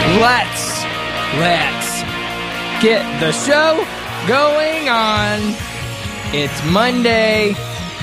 let's get the show going on. It's Monday.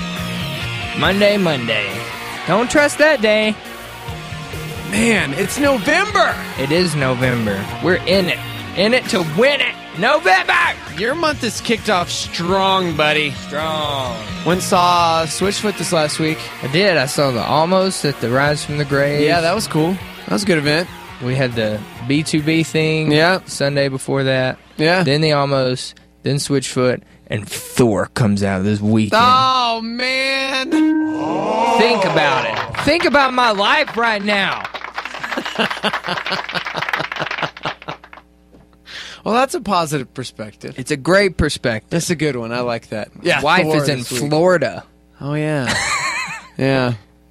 Monday. Don't trust that day. Man, it's November. It is November. We're in it. In it to win it. November! Your month is kicked off strong, buddy. Strong. Went saw Switchfoot this last week. I did. I saw the Almost at the Rise from the Grave. Yeah, that was cool. That was a good event. We had the B2B thing. Yeah. Sunday before that. Yeah. Then the Almost. Then Switchfoot. And Thor comes out this weekend. Oh, man. Think about it. Think about my life right now. Well, that's a positive perspective. It's a great perspective. That's a good one. I like that. Yeah, Wife Thor is in this week. Florida. Oh, yeah. Yeah.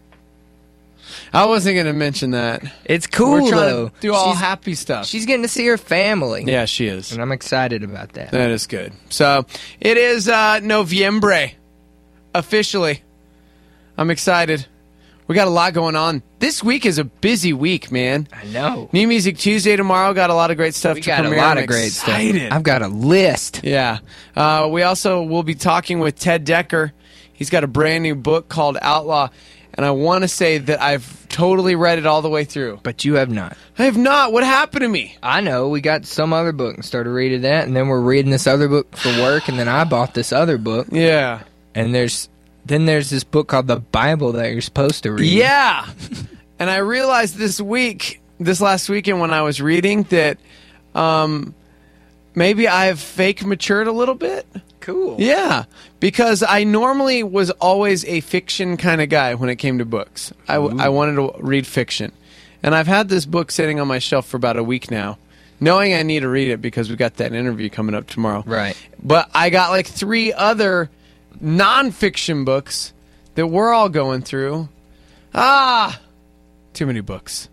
I wasn't going to mention that. It's cool, We're trying though. to do all happy stuff. She's getting to see her family. Yeah, she is. And I'm excited about that. That is good. So, it is Noviembre. Officially. I'm excited. We got a lot going on. This week is a busy week, man. I know. New Music Tuesday tomorrow. Got a lot of great stuff We to got premiere. a lot I'm of great excited. stuff. I've got a list. Yeah. We also will be talking with Ted Decker. He's got a brand new book called Outlaw. And I want to say that I've totally read it all the way through. But you have not. I have not. What happened to me? I know. We got some other book and started reading that. And then we're reading this other book for work. And then I bought this other book. Yeah. And there's this book called the Bible that you're supposed to read. Yeah. And I realized this last weekend when I was reading that maybe I've fake matured a little bit. Cool. Yeah, because I normally was always a fiction kind of guy when it came to books. I wanted to read fiction. And I've had this book sitting on my shelf for about a week now, knowing I need to read it because we've got that interview coming up tomorrow. Right. But I got like 3 other nonfiction books that we're all going through. Too many books.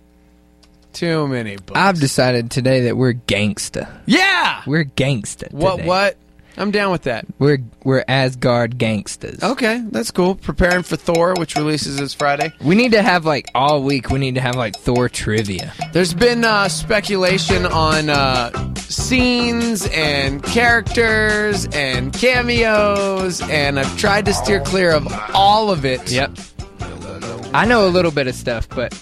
Too many books. I've decided today that we're gangsta. Yeah! We're gangsta today. What? I'm down with that. We're Asgard gangstas. Okay, that's cool. Preparing for Thor, which releases this Friday. We need to have all week. We need to have Thor trivia. There's been speculation on scenes and characters and cameos, and I've tried to steer clear of all of it. Yep. I know a little bit of stuff, but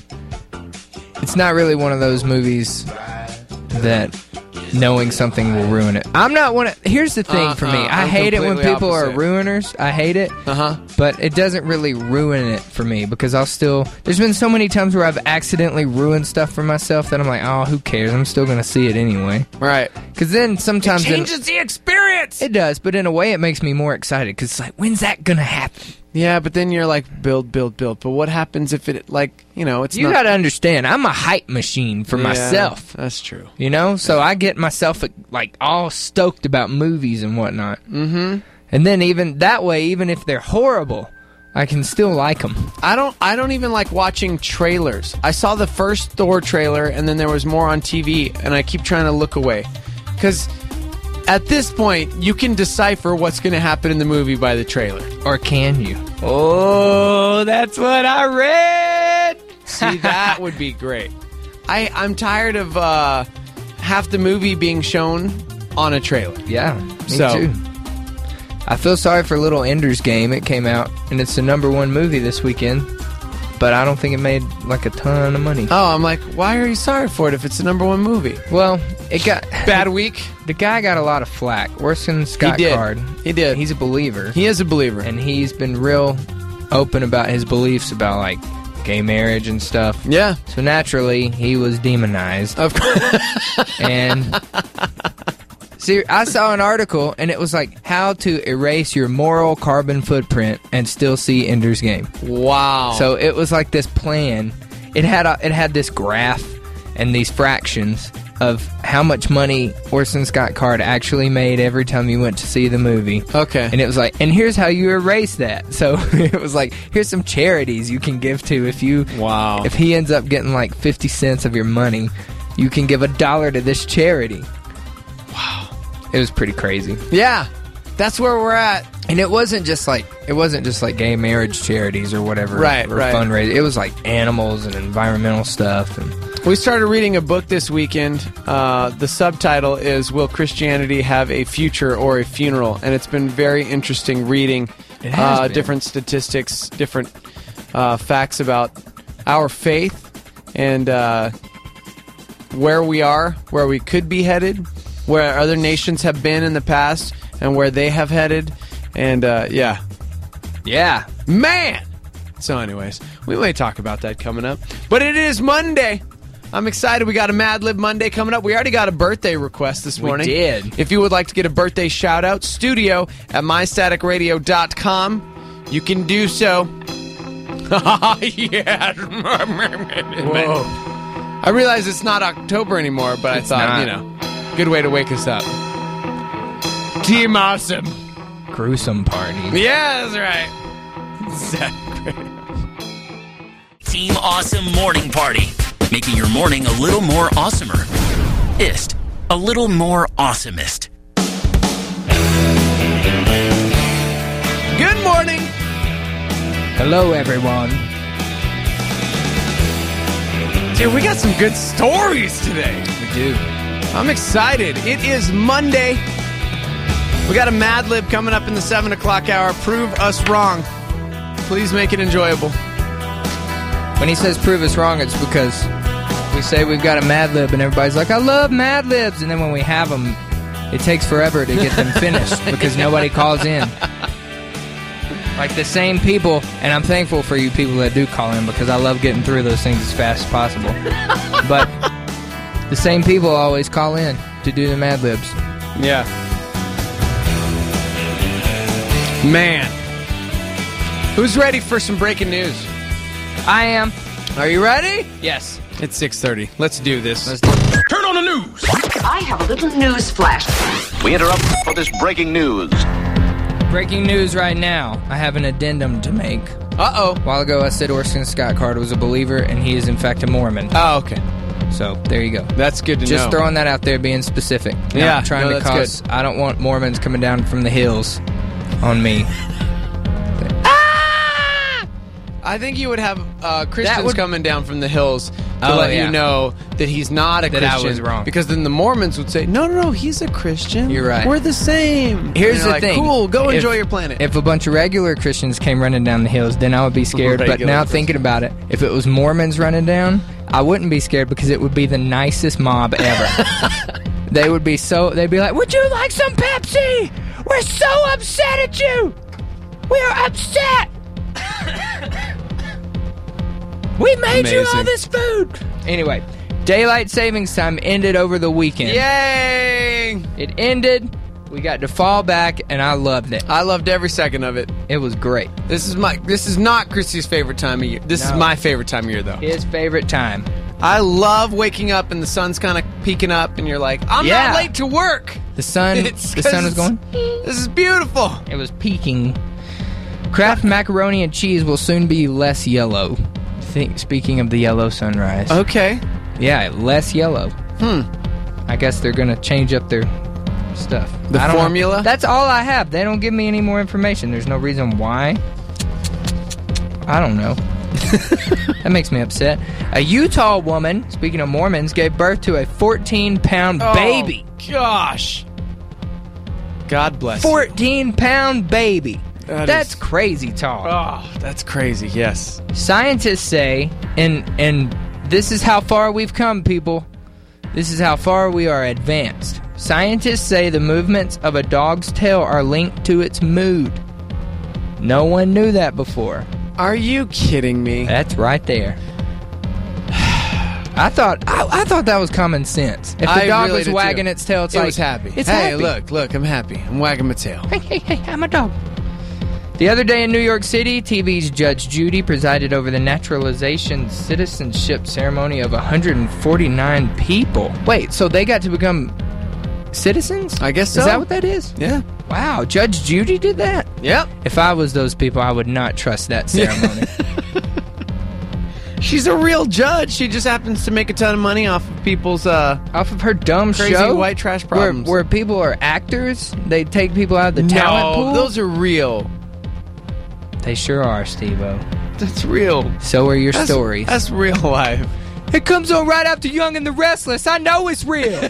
it's not really one of those movies that knowing something will ruin it. I'm not one of... Here's the thing for me. I hate it when people are ruiners. I hate it. But it doesn't really ruin it for me because I'll still... There's been so many times where I've accidentally ruined stuff for myself that I'm like, oh, who cares? I'm still going to see it anyway. Right. Because then sometimes... It changes the experience! It does, but in a way it makes me more excited because it's like, when's that going to happen? Yeah, but then you're like, build. But what happens if it, it's not... You got to understand, I'm a hype machine for myself. That's true. You know? So I get myself, all stoked about movies and whatnot. Mm-hmm. And then even that way, even if they're horrible, I can still like them. I don't even like watching trailers. I saw the first Thor trailer, and then there was more on TV, and I keep trying to look away. Because... at this point, you can decipher what's going to happen in the movie by the trailer. Or can you? Oh, that's what I read! See, that would be great. I'm tired of half the movie being shown on a trailer. Yeah, me too. I feel sorry for Little Ender's Game. It came out, and it's the #1 movie this weekend. But I don't think it made a ton of money. Oh, I'm like, why are you sorry for it if it's the #1 movie? Well, it got... Bad week? The guy got a lot of flack. Orson Scott Card. He did. He's a believer. He is a believer. And he's been real open about his beliefs about, gay marriage and stuff. Yeah. So naturally, he was demonized. Of course. And... See, I saw an article, and it was how to erase your moral carbon footprint and still see Ender's Game. Wow. So it was this plan. It had this graph and these fractions of how much money Orson Scott Card actually made every time you went to see the movie. Okay. And it was and here's how you erase that. So it was here's some charities you can give to if you... Wow. If he ends up getting 50 cents of your money, you can give $1 to this charity. Wow. It was pretty crazy. Yeah. That's where we're at. And it wasn't just gay marriage charities or whatever. Right, or right. fundraising. It was animals and environmental stuff. And We started reading a book this weekend. The subtitle is "Will Christianity Have a Future or a Funeral?" And it's been very interesting reading It has been. different statistics, different facts about our faith and where we are, where we could be headed, where other nations have been in the past, and where they have headed. And yeah. Man! So anyways, we may talk about that coming up. But it is Monday. I'm excited. We got a Mad Lib Monday coming up. We already got a birthday request this morning. We did. If you would like to get a birthday shout out, studio at mystaticradio.com. You can do so. Yeah. Whoa. I realize it's not October anymore, but It's I thought, not. good way to wake us up. Team Awesome. Gruesome party. Yeah, that's right. Exactly. Team Awesome Morning Party. Making your morning a little more awesomer. Ist. A little more awesomest. Good morning. Hello, everyone. Dude, we got some good stories today. We do. I'm excited. It is Monday. We got a Mad Lib coming up in the 7 o'clock hour. Prove us wrong. Please make it enjoyable. When he says prove us wrong, it's because we say we've got a Mad Lib, and everybody's like, I love Mad Libs. And then when we have them, it takes forever to get them finished because nobody calls in. Like the same people, and I'm thankful for you people that do call in because I love getting through those things as fast as possible. But the same people always call in to do the Mad Libs. Yeah. Man. Who's ready for some breaking news? I am. Are you ready? Yes. It's 6:30. Let's do this. Let's do it. Turn on the news. I have a little news flash. We interrupt for this breaking news. Breaking news right now. I have an addendum to make. Uh-oh. A while ago, I said Orson Scott Card was a believer, and he is, in fact, a Mormon. Oh, okay. So, there you go. That's good to know. Just throwing that out there, being specific. Yeah, Not trying no, to that's cause... I don't want Mormons coming down from the hills on me. I think you would have That Christians would- coming down from the hills to Oh, let yeah. you know that he's not a That I Christian. was wrong. Because then the Mormons would say, no, he's a Christian. You're right. We're the same. Here's And the you're like, thing. Cool, go If- enjoy your planet. If a bunch of regular Christians came running down the hills, then I would be scared. But Regular now Christians. thinking about it, if it was Mormons running down, I wouldn't be scared because it would be the nicest mob ever. They'd be like, would you like some Pepsi? We're so upset at you. We're upset. We made you all Amazing. this food. Anyway, daylight savings time ended over the weekend. Yay! It ended. We got to fall back, and I loved it. I loved every second of it. It was great. This is not Christy's favorite time of year. This is No. my favorite time of year, though. His favorite time. I love waking up and the sun's kind of peeking up, and you're like, I'm Yeah. not late to work. The sun It's was 'cause going. This is beautiful. It was peaking. Kraft macaroni and cheese will soon be less yellow. Speaking of the yellow sunrise. Okay. Yeah, less yellow. I guess they're going to change up their stuff. The I don't know. formula? That's all I have. They don't give me any more information. There's no reason why. I don't know. That makes me upset. A Utah woman, speaking of Mormons, gave birth to a 14-pound baby. Oh, gosh. God bless you. 14-pound baby. That That's is- crazy talk. Oh, that's crazy, yes. Scientists say, and this is how far we've come, people. This is how far we are advanced. Scientists say the movements of a dog's tail are linked to its mood. No one knew that before. Are you kidding me? That's right there. I thought that was common sense. If the I dog really was did, wagging too. its tail, it's It like was happy. It's hey, happy. look, I'm happy. I'm wagging my tail. Hey, I'm a dog. The other day in New York City, TV's Judge Judy presided over the naturalization citizenship ceremony of 149 people. Wait, so they got to become citizens? I guess so. Is that what that is? Yeah. Wow, Judge Judy did that? Yep. If I was those people, I would not trust that ceremony. She's a real judge. She just happens to make a ton of money off of people's Off of her dumb crazy show? white trash problems. Where people are actors? They take people out of the talent pool? those are real. They sure are, Steve-O. That's real. So are your stories. That's real life. It comes on right after Young and the Restless. I know it's real.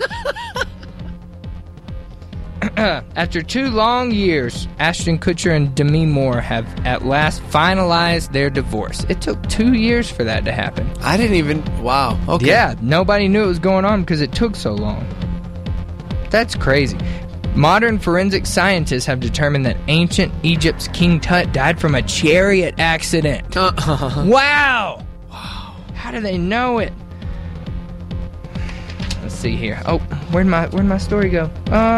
After 2 long years, Ashton Kutcher and Demi Moore have at last finalized their divorce. It took 2 years for that to happen. I didn't even... Wow. Okay. Yeah, nobody knew it was going on because it took so long. That's crazy. Modern forensic scientists have determined that ancient Egypt's King Tut died from a chariot accident. Wow! How do they know it? Let's see here. Oh, where'd my story go?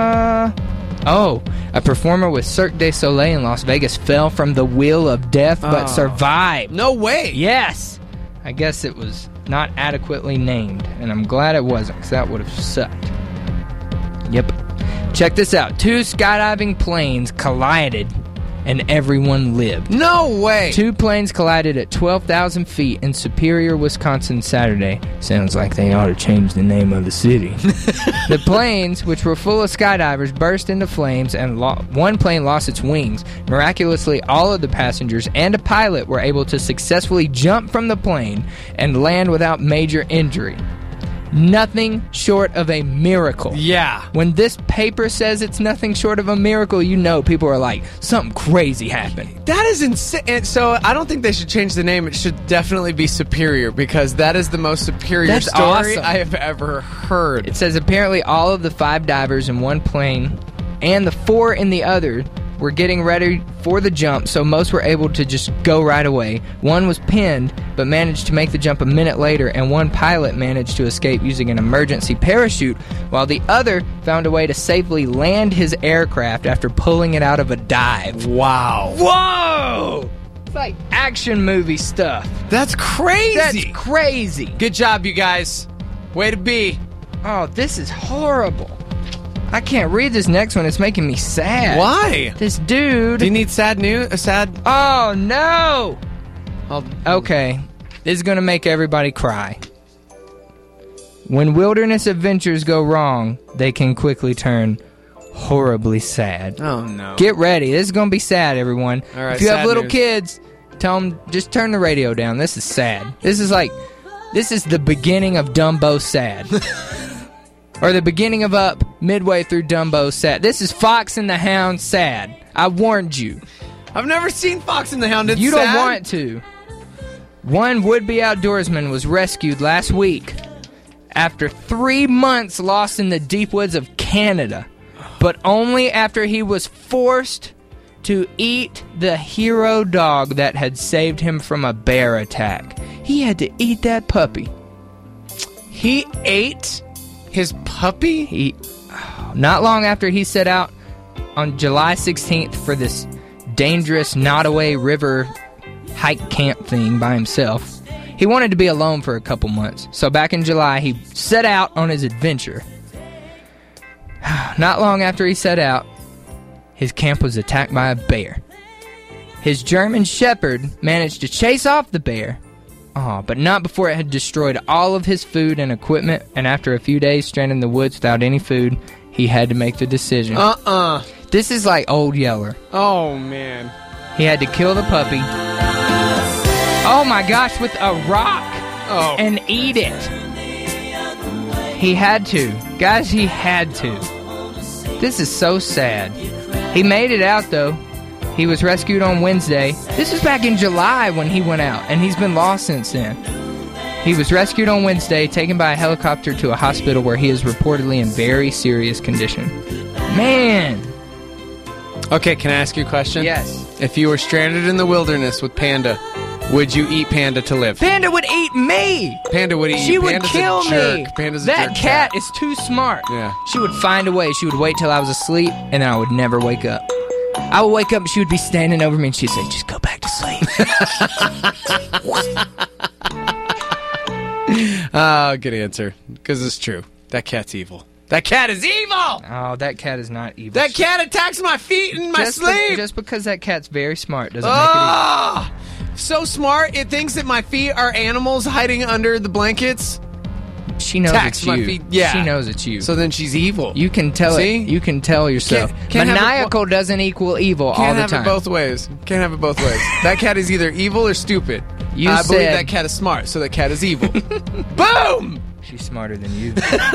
A performer with Cirque du Soleil in Las Vegas fell from the wheel of death but survived. No way. Yes. I guess it was not adequately named, and I'm glad it wasn't, because that would have sucked. Yep. Check this out. 2 skydiving planes collided, and everyone lived. No way. 2 planes collided at 12,000 feet in Superior, Wisconsin Saturday. Sounds like they ought to change the name of the city. The planes, which were full of skydivers, burst into flames, and one plane lost its wings. Miraculously, all of the passengers and a pilot were able to successfully jump from the plane and land without major injury. Nothing short of a miracle. Yeah. When this paper says it's nothing short of a miracle, you know people are like, something crazy happened. That is insane. So I don't think they should change the name. It should definitely be Superior, because that is the most superior That's story awesome. I have ever heard. It says apparently all of the 5 divers in one plane and the 4 in the other were getting ready for the jump, so most were able to just go right away. One was pinned, but managed to make the jump a minute later, and one pilot managed to escape using an emergency parachute, while the other found a way to safely land his aircraft after pulling it out of a dive. Wow. Whoa! It's like action movie stuff. That's crazy. That's crazy. Good job, you guys. Way to be. Oh, this is horrible. I can't read this next one. It's making me sad. Why? This dude... Do you need sad news? Oh, no! Okay. This is going to make everybody cry. When wilderness adventures go wrong, they can quickly turn horribly sad. Oh, no. Get ready. This is going to be sad, everyone. All right, if you have sad little news. kids, tell them, just turn the radio down. This is sad. This is the beginning of Dumbo sad. Or the beginning of Up, midway through Dumbo sad. This is Fox and the Hound sad. I warned you. I've never seen Fox and the Hound. It's You don't sad. want to. One would-be outdoorsman was rescued last week after 3 months lost in the deep woods of Canada, but only after he was forced to eat the hero dog that had saved him from a bear attack. He had to eat that puppy. He ate his puppy? Not long after he set out on July 16th for this dangerous Nottoway River hike camp thing by himself. He wanted to be alone for a couple months, so back in July he set out on his adventure. Not long after he set out, his camp was attacked by a bear. His German Shepherd managed to chase off the bear, but not before it had destroyed all of his food and equipment, and after a few days stranded in the woods without any food, he had to make the decision. This is like Old Yeller. Oh, man. He had to kill the puppy. Oh my gosh, with a rock. And eat it. He had to. Guys, he had to. This is so sad. He made it out, though. He was rescued on Wednesday. This was back in July when he went out, and he's been lost since then. He was rescued on Wednesday, taken by a helicopter to a hospital where he is reportedly in very serious condition. Man! Okay, can I ask you a question? Yes. If you were stranded in the wilderness with Panda, would you eat Panda to live? Panda would eat me! Panda would eat She you. would Panda's kill a jerk. me! Panda's a That jerk cat is too smart. Yeah. She would find a way. She would wait till I was asleep, and then I would never wake up. I would wake up, and she would be standing over me, and she'd say, just go back to sleep. Good answer. Because it's true. That cat's evil. That cat is evil! Oh, that cat is not evil. That cat attacks my feet in my sleep! Just because that cat's very smart doesn't make it evil. So smart, it thinks that my feet are animals hiding under the blankets. She knows Attacks it's my you. feet. Yeah. She knows it's you. So then she's evil. You can tell See? it. You can tell yourself. Can't have it Maniacal doesn't equal evil all Can't the have time. it both ways. Can't have it both ways. That cat is either evil or stupid. You I believe said- that cat is smart, so that cat is evil. Boom! She's smarter than you.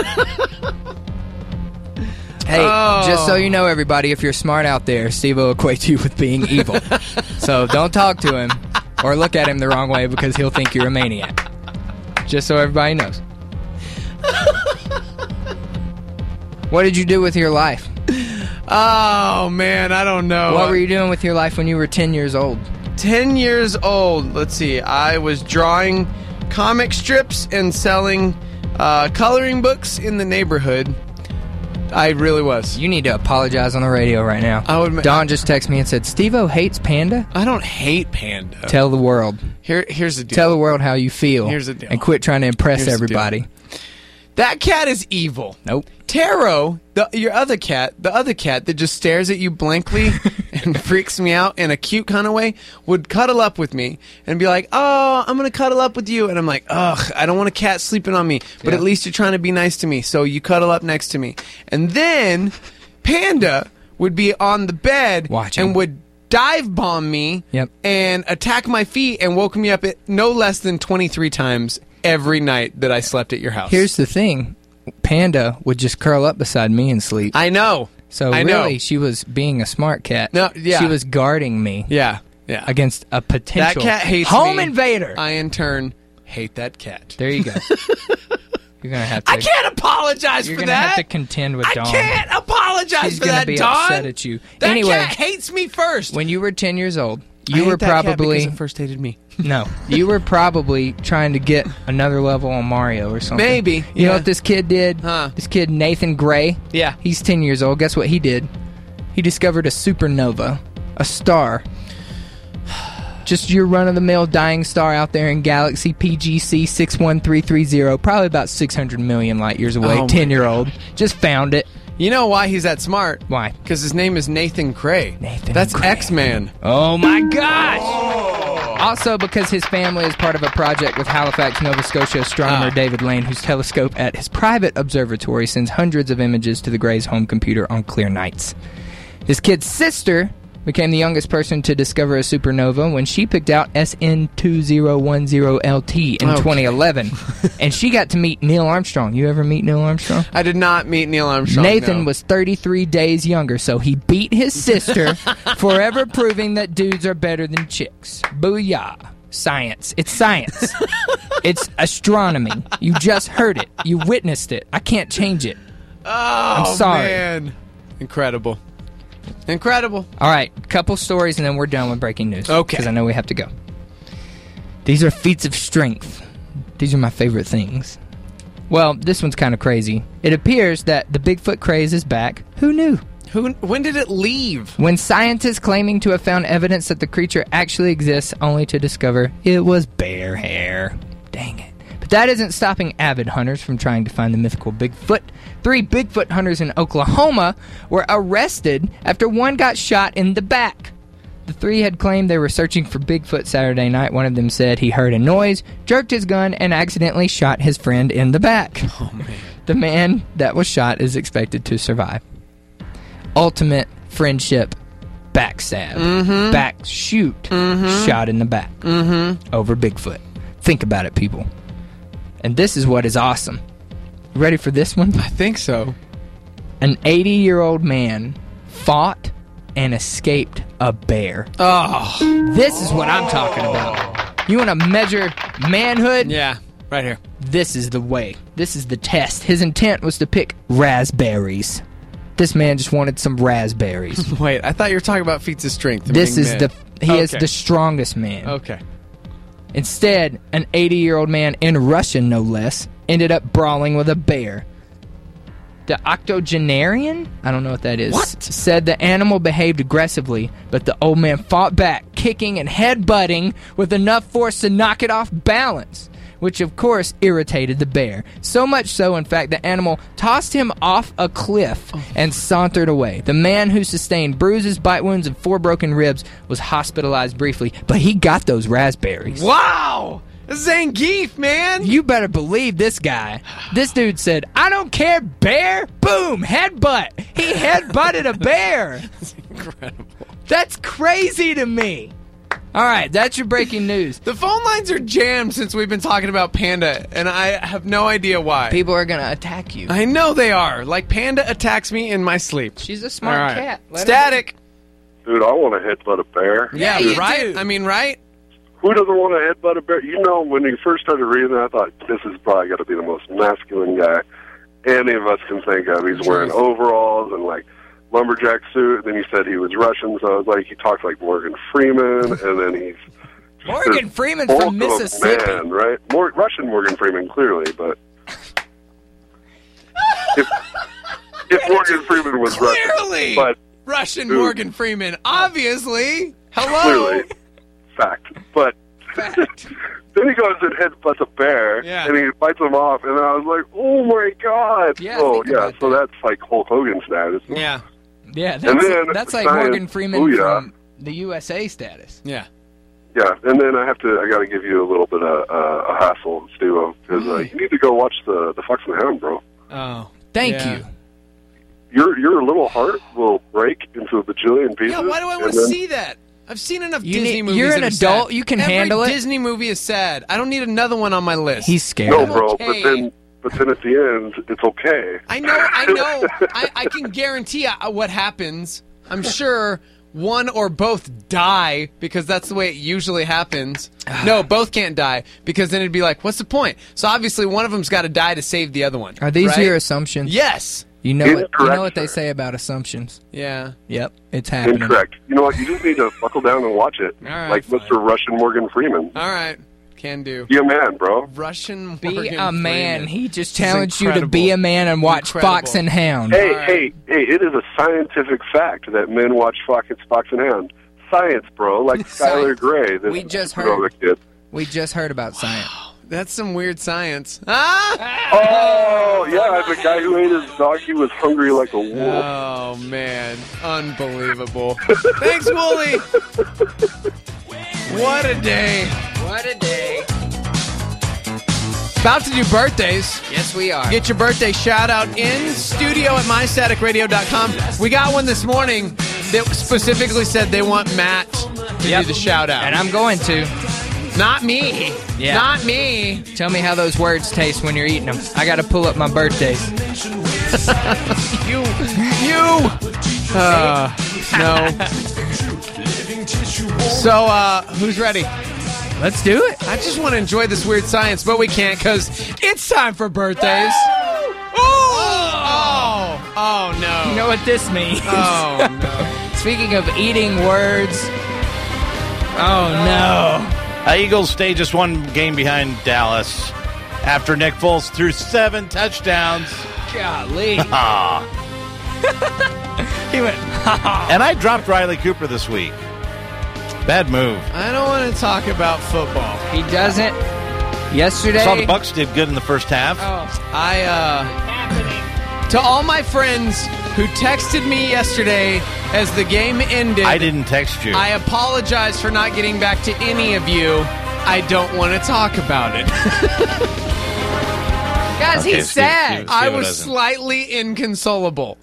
Hey, Oh. just so you know, everybody, if you're smart out there, Steve-O equates you with being evil. So don't talk to him or look at him the wrong way because he'll think you're a maniac. Just so everybody knows. What did you do with your life? Oh, man, I don't know. What were you doing with your life when you were 10 years old? 10 years old. Let's see. I was drawing comic strips and selling coloring books in the neighborhood. I really was. You need to apologize on the radio right now. I would- Don just texted me and said, Steve-O hates Panda? I don't hate Panda. Tell the world. Here's the deal. Tell the world how you feel. Here's the deal. And quit trying to impress Here's the everybody. That cat is evil. Nope. Taro, the other cat that just stares at you blankly and freaks me out in a cute kind of way, would cuddle up with me and be like, "Oh, I'm gonna cuddle up with you," and I'm like, "Ugh, I don't want a cat sleeping on me." But Yeah. at least you're trying to be nice to me, so you cuddle up next to me. And then Panda would be on the bed Watching. and would dive bomb me Yep. and attack my feet and woke me up at no less than 23 times every night that I slept at your house. Here's the thing. Panda would just curl up beside me and sleep. I know. So I really, know. she was being a smart cat. No, yeah. She was guarding me Yeah. against a potential That cat hates home me. invader. I, in turn, hate that cat. There you go. You're gonna have to. I can't apologize You're for gonna that. have to contend with I Dawn. can't apologize She's for gonna that, be Dawn. upset at you. That Anyway, cat hates me first. when you were 10 years old, I you hate were that cat probably because it first hated me. no. You were probably trying to get another level on Mario or something. Maybe, You know yeah. what this kid did? Huh. This kid Nathan Gray. Yeah. He's 10 years old. Guess what he did? He discovered a supernova, a star. Just your run-of-the-mill dying star out there in galaxy PGC 61330, probably about 600 million light years away. Oh my 10-year-old. Just found it. You know why he's that smart? Why? Because his name is Nathan Gray. Nathan That's Gray. X-Man. Oh my gosh! Also, because his family is part of a project with Halifax, Nova Scotia astronomer David Lane, whose telescope at his private observatory sends hundreds of images to the Gray's home computer on clear nights. This kid's sister became the youngest person to discover a supernova when she picked out SN2010LT in 2011. And she got to meet Neil Armstrong. You ever meet Neil Armstrong? I did not meet Neil Armstrong. Nathan no. was 33 days younger, so he beat his sister, forever proving that dudes are better than chicks. Booyah. Science. It's science. It's astronomy. You just heard it. You witnessed it. I can't change it. Oh, I'm sorry. man. Incredible. Incredible. All right, couple stories and then we're done with breaking news. Okay. Because I know we have to go. These are feats of strength. These are my favorite things. Well, this one's kind of crazy. It appears that the Bigfoot craze is back. Who knew? When did it leave? When scientists claiming to have found evidence that the creature actually exists, only to discover it was bear hair. Dang it. But that isn't stopping avid hunters from trying to find the mythical Bigfoot. 3 Bigfoot hunters in Oklahoma were arrested after one got shot in the back. The 3 had claimed they were searching for Bigfoot Saturday night. One of them said he heard a noise, jerked his gun, and accidentally shot his friend in the back. Oh, man. The man that was shot is expected to survive. Ultimate friendship backstab. Shoot. Shot in the back. Over Bigfoot. Think about it, people. And this is what is awesome. You ready for this one? I think so. An 80-year-old man fought and escaped a bear. Oh. This is what I'm talking about. You want to measure manhood? Yeah, right here. This is the way. This is the test. His intent was to pick raspberries. This man just wanted some raspberries. Wait, I thought you were talking about feats of strength. This is he is Okay. the strongest man. Okay. Instead, an 80-year-old man in Russia, no less, ended up brawling with a bear. The octogenarian, I don't know what that is, What? said the animal behaved aggressively, but the old man fought back, kicking and headbutting with enough force to knock it off balance, which of course irritated the bear. So much so, in fact, the animal tossed him off a cliff and sauntered away. The man, who sustained bruises, bite wounds, and 4 broken ribs, was hospitalized briefly, but he got those raspberries. Wow! Zangief, man! You better believe this guy. This dude said, I don't care, bear! Boom! Headbutt! He headbutted a bear! Incredible. That's crazy to me! All right, that's your breaking news. The phone lines are jammed since we've been talking about Panda, and I have no idea why. People are going to attack you. I know they are. Like Panda attacks me in my sleep. She's a smart All right. cat. Let her Static. Dude, I want to headbutt a bear. Yeah, you right? do. I mean, right? Who doesn't want to headbutt a bear? You know, when you first started reading that, I thought, this is probably got to be the most masculine guy any of us can think of. He's wearing overalls and, like, lumberjack suit. Then you said he was Russian, so I was like, he talks like Morgan Freeman, and then he's... Morgan Freeman's bulk from of a Mississippi. Man, right? Russian Morgan Freeman, clearly, but... if Morgan Freeman was Clearly! Russian, but... Russian Dude. Morgan Freeman. Obviously. Hello. Clearly. Fact. But then he goes and headbutts a bear, Yeah. and he bites him off, and I was like, oh my God. Yeah, oh, think yeah, about so that. that's like Hulk Hogan status. Yeah. Yeah, And then that's like science- Morgan Freeman Booyah. from the USA status. Yeah. Yeah, and then I got to give you a little bit of a hassle, Stu, because you need to go watch the Fox and the Hound, bro. Oh. Thank Yeah. you. Your little heart will break into a bajillion pieces. Yeah, why do I want and to then- see that? I've seen enough You Disney need- movies. you're an that are adult, sad. you can Every handle it. Disney movie is sad. I don't need another one on my list. He's scared. No, of it. bro, okay. but then at the end, it's okay. I know. I can guarantee what happens. I'm sure one or both die because that's the way it usually happens. No, both can't die because then it'd be like, what's the point? So obviously one of them's got to die to save the other one. Are these right? your assumptions? Yes. You know Incorrect, what they sir. say about assumptions. Yeah. Yep, it's happening. Incorrect. You know what? You just need to buckle down and watch it. All right, like fine. Mr. Russian Morgan Freeman. All right. Can do. Be a man, bro. Russian Be Morgan a man. Freeman. He just This is challenged you to be incredible. a man and watch Incredible. Fox and Hound. Hey, All right. hey, it is a scientific fact that men watch Fox and Hound. Science, bro. Like Skylar Science. Grey. This We just Supernova heard. Kid. We just heard about science. That's some weird science. Ah! Oh, yeah, the guy who ate his dog, he was hungry like a wolf. Oh, man. Unbelievable. Thanks, Wooly. What a day. What a day. About to do birthdays. Yes, we are. Get your birthday shout out in studio at mystaticradio.com. We got one this morning that specifically said they want Matt to do the shout out. And I'm going to. Not me. Yeah. Not me. Tell me how those words taste when you're eating them. I got to pull up my birthdays. You. No. So, who's ready? Let's do it. I just want to enjoy this weird science, but we can't because it's time for birthdays. Oh, no. You know what this means. Oh, no. Speaking of eating words. Oh, no. Eagles stay just one game behind Dallas after Nick Foles threw 7 touchdowns. Golly. Ah. He went, And I dropped Riley Cooper this week. Bad move. I don't want to talk about football. he doesn't. Yesterday. Saw the Bucks did good in the first half. To all my friends who texted me yesterday as the game ended, I didn't text you. I apologize for not getting back to any of you. I don't want to talk about it. Guys, Okay, he's Steve, sad. Steve. I Steve was doesn't. slightly inconsolable.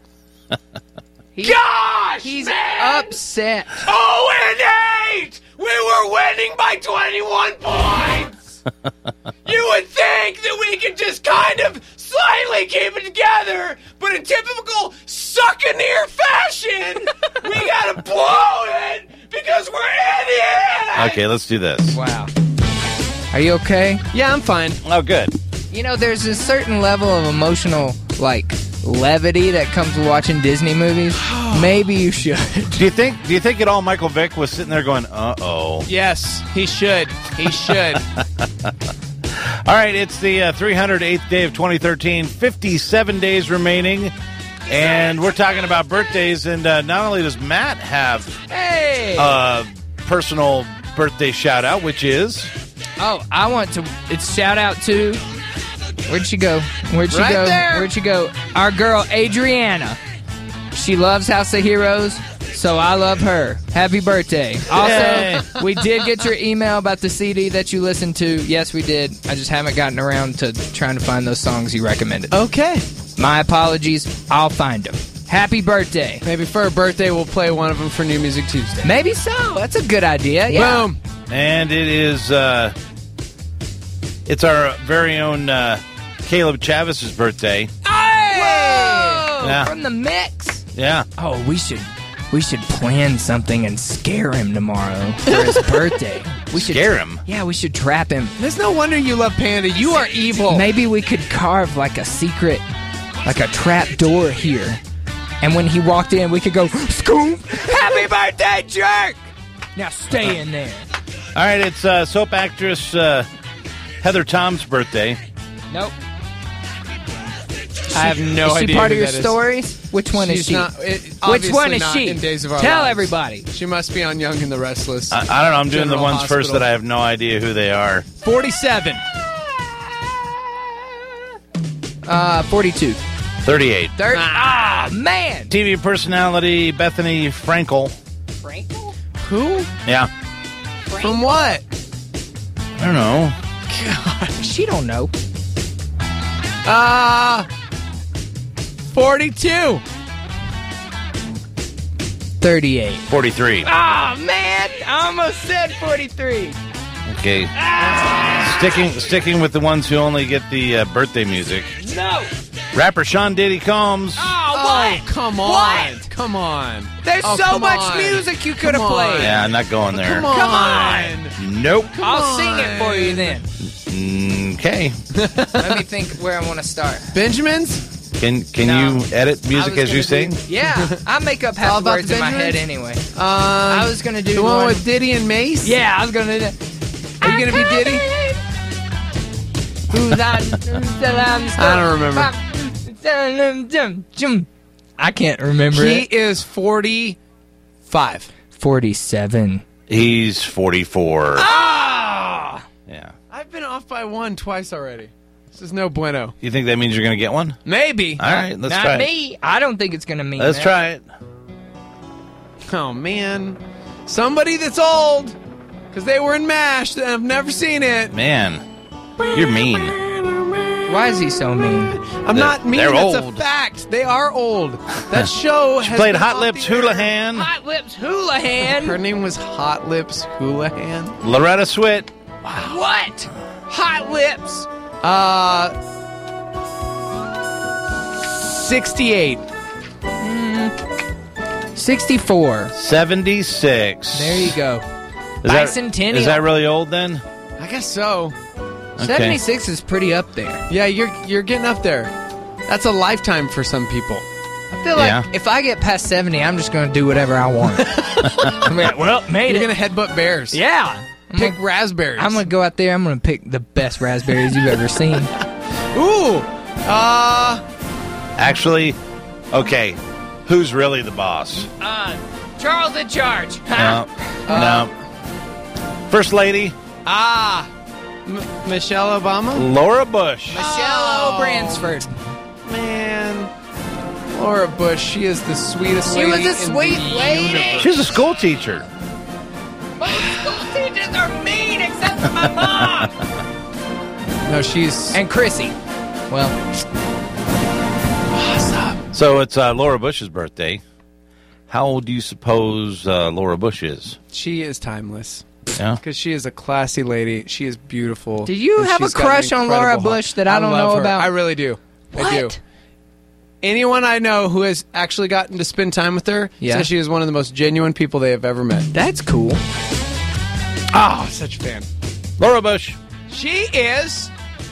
Gosh, he's upset. 0-8! We were winning by 21 points! You would think that we could just kind of slightly keep it together, but in typical succaneer fashion, we gotta blow it because we're idiots! Okay, let's do this. Wow. Are you okay? Yeah, I'm fine. Oh, good. You know, there's a certain level of emotional, like, levity that comes with watching Disney movies. Maybe you should. Do you think at all Michael Vick was sitting there going, uh-oh? Yes, he should. He should. All right, it's the 308th day of 2013, 57 days remaining, and we're talking about birthdays, and not only does Matt have Hey! a personal birthday shout-out, which is... Oh, I want to. It's shout out to. Where'd she go? Where'd she Right go? there. Where'd she go? Our girl Adriana. She loves House of Heroes, so I love her. Happy birthday! Yay. Also, we did get your email about the CD that you listened to. Yes, we did. I just haven't gotten around to trying to find those songs you recommended. Okay. My apologies. I'll find them. Happy birthday. Maybe for her birthday, we'll play one of them for New Music Tuesday. Maybe so. That's a good idea. Yeah. Boom. And it is, it's our very own Caleb Chavis's birthday. Hey! Yeah. From the mix. Yeah. Oh, we should plan something and scare him tomorrow for his birthday. We should Scare him? Yeah, we should trap him. There's no wonder you love Panda. You are evil. Maybe we could carve like a secret, like a trap door here. And when he walked in, we could go, Scoop! Happy birthday, jerk! Now stay in there. All right, it's soap actress Heather Tom's birthday. Nope. I have no Is she idea. part who of your that is. stories? Which one is She's she? not- Which one obviously is not she? in Days of Our Tell Lives. everybody. She must be on Young and the Restless. I don't know. I'm doing the General ones first Hospital. that I have no idea who they are. 47. 42. 38. 30. Ah, man. TV personality Bethany Frankel. Frankel? Who? Yeah. From what? I don't know. She don't know. 42. 38. 43. Ah, man. I almost said 43. Okay. Sticking with the ones who only get the birthday music. No. Rapper Sean Diddy Combs. Oh, what? Come on. What? Come on. There's Oh, so come much on. music you could have Come on. played. Yeah, I'm not going there. Come on. Come on. Nope. I'll sing it for you then. Okay. Let me think where I want to start. Benjamins? Can No. you edit music I was as you gonna sing? Yeah, I make up half All the about words the in my head Benjamins? anyway. I was gonna do the one one- with Diddy and Mace. Yeah, I was gonna do that. Are you gonna be Diddy? Who's on? I don't remember. I can't remember He it. is 45. 47. He's 44. Ah! Yeah. I've been off by one twice already. This is no bueno. You think that means you're going to get one? Maybe. All right, let's Not try it. me. I don't think it's gonna mean Let's that. try it. Oh, man. Somebody that's old. Because they were in MASH and I've never seen it. Man, you're mean. Why is he so mean? I'm not mean. they're That's old. a fact. They are old. That show has Played been Hot off Lips the air. Houlihan. Hot Lips Houlihan. Her name was Hot Lips Houlihan. Loretta Swit. What? Hot Lips. 68. 64. 76. There you go. Bicentennial. Is that really old then? I guess so. Okay. 76 is pretty up there. Yeah, you're getting up there. That's a lifetime for some people. I feel like Yeah. if I get past 70, I'm just going to do whatever I want. I'm like, well, made You're it. gonna headbutt bears. Yeah. Pick raspberries. I'm going to go out there. I'm going to pick the best raspberries you've ever seen. Ooh. Actually, okay. Who's really the boss? Charles in charge. No. No. First Lady, Michelle Obama. Laura Bush. Michelle Bransford. Man, Laura Bush. She is the sweetest She lady. was a sweet in the lady. universe. She's a school teacher. Most school teachers are mean except for my mom. No, she's. And Chrissy. Well, So it's Laura Bush's birthday. How old do you suppose Laura Bush is? She is timeless. Yeah. Because she is a classy lady. She is beautiful. Do you And have a she's got crush an on Laura incredible Bush heart. that I don't love know her. about? I really do. I do. What? Anyone I know who has actually gotten to spend time with her Yeah. says she is one of the most genuine people they have ever met. That's cool. Oh, such a fan. Laura Bush. She is.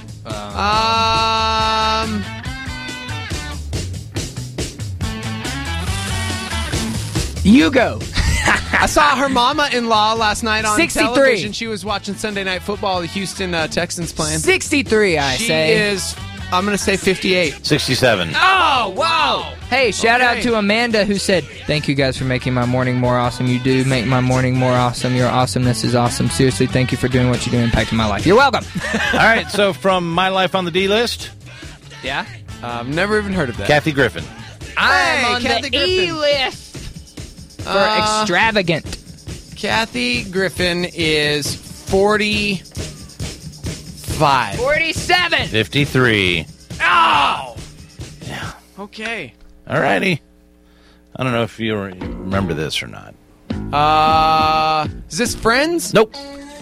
You go. I saw her mama-in-law last night on 63. television. She was watching Sunday Night Football, the Houston Texans playing. 63, I She say. is, I'm going to say 58. 67. Oh, wow. Hey, shout out to Amanda who said, thank you guys for making my morning more awesome. You do make my morning more awesome. Your awesomeness is awesome. Seriously, thank you for doing what you do, impacting my life. You're welcome. All right, so from My Life on the D list, Yeah? Never even heard of that. Kathy Griffin. I'm on Kathy the Griffin. E-list for extravagant. Kathy Griffin is 45. 47. 53. Oh! Okay. All righty. I don't know if you remember this or not. Is this Friends? Nope.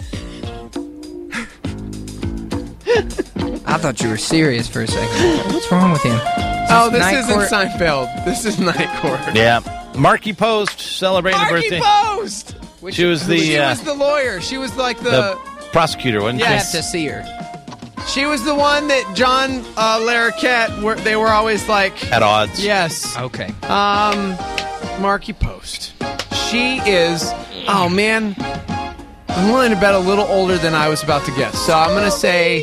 I thought you were serious for a second. What's wrong with him? This Night isn't Court? Seinfeld. This is Night Court. Yeah. Marky Post celebrating her Marky birthday. Post! She was the She was the lawyer. She was like the prosecutor, wasn't I she? have to see her. She was the one that John Larroquette, they were always like... At odds. Yes. Okay. Marky Post. She is... Oh, man. I'm willing to bet a little older than I was about to guess. So I'm going to say...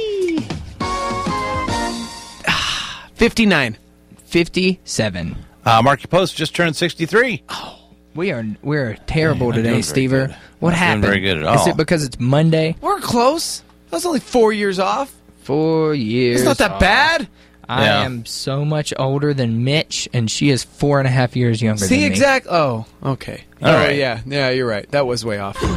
59. 57. Marky Post just turned 63. We're terrible Yeah, not today, doing very Stever. good. What Not doing happened? very good at Is all. it because it's Monday? We're close. That was only 4 years off. 4 years. It's not that bad. I Yeah. am so much older than Mitch, and she is 4.5 years younger than See, me. exact. Oh, okay. All Oh, right. yeah. Yeah, you're right. That was way off.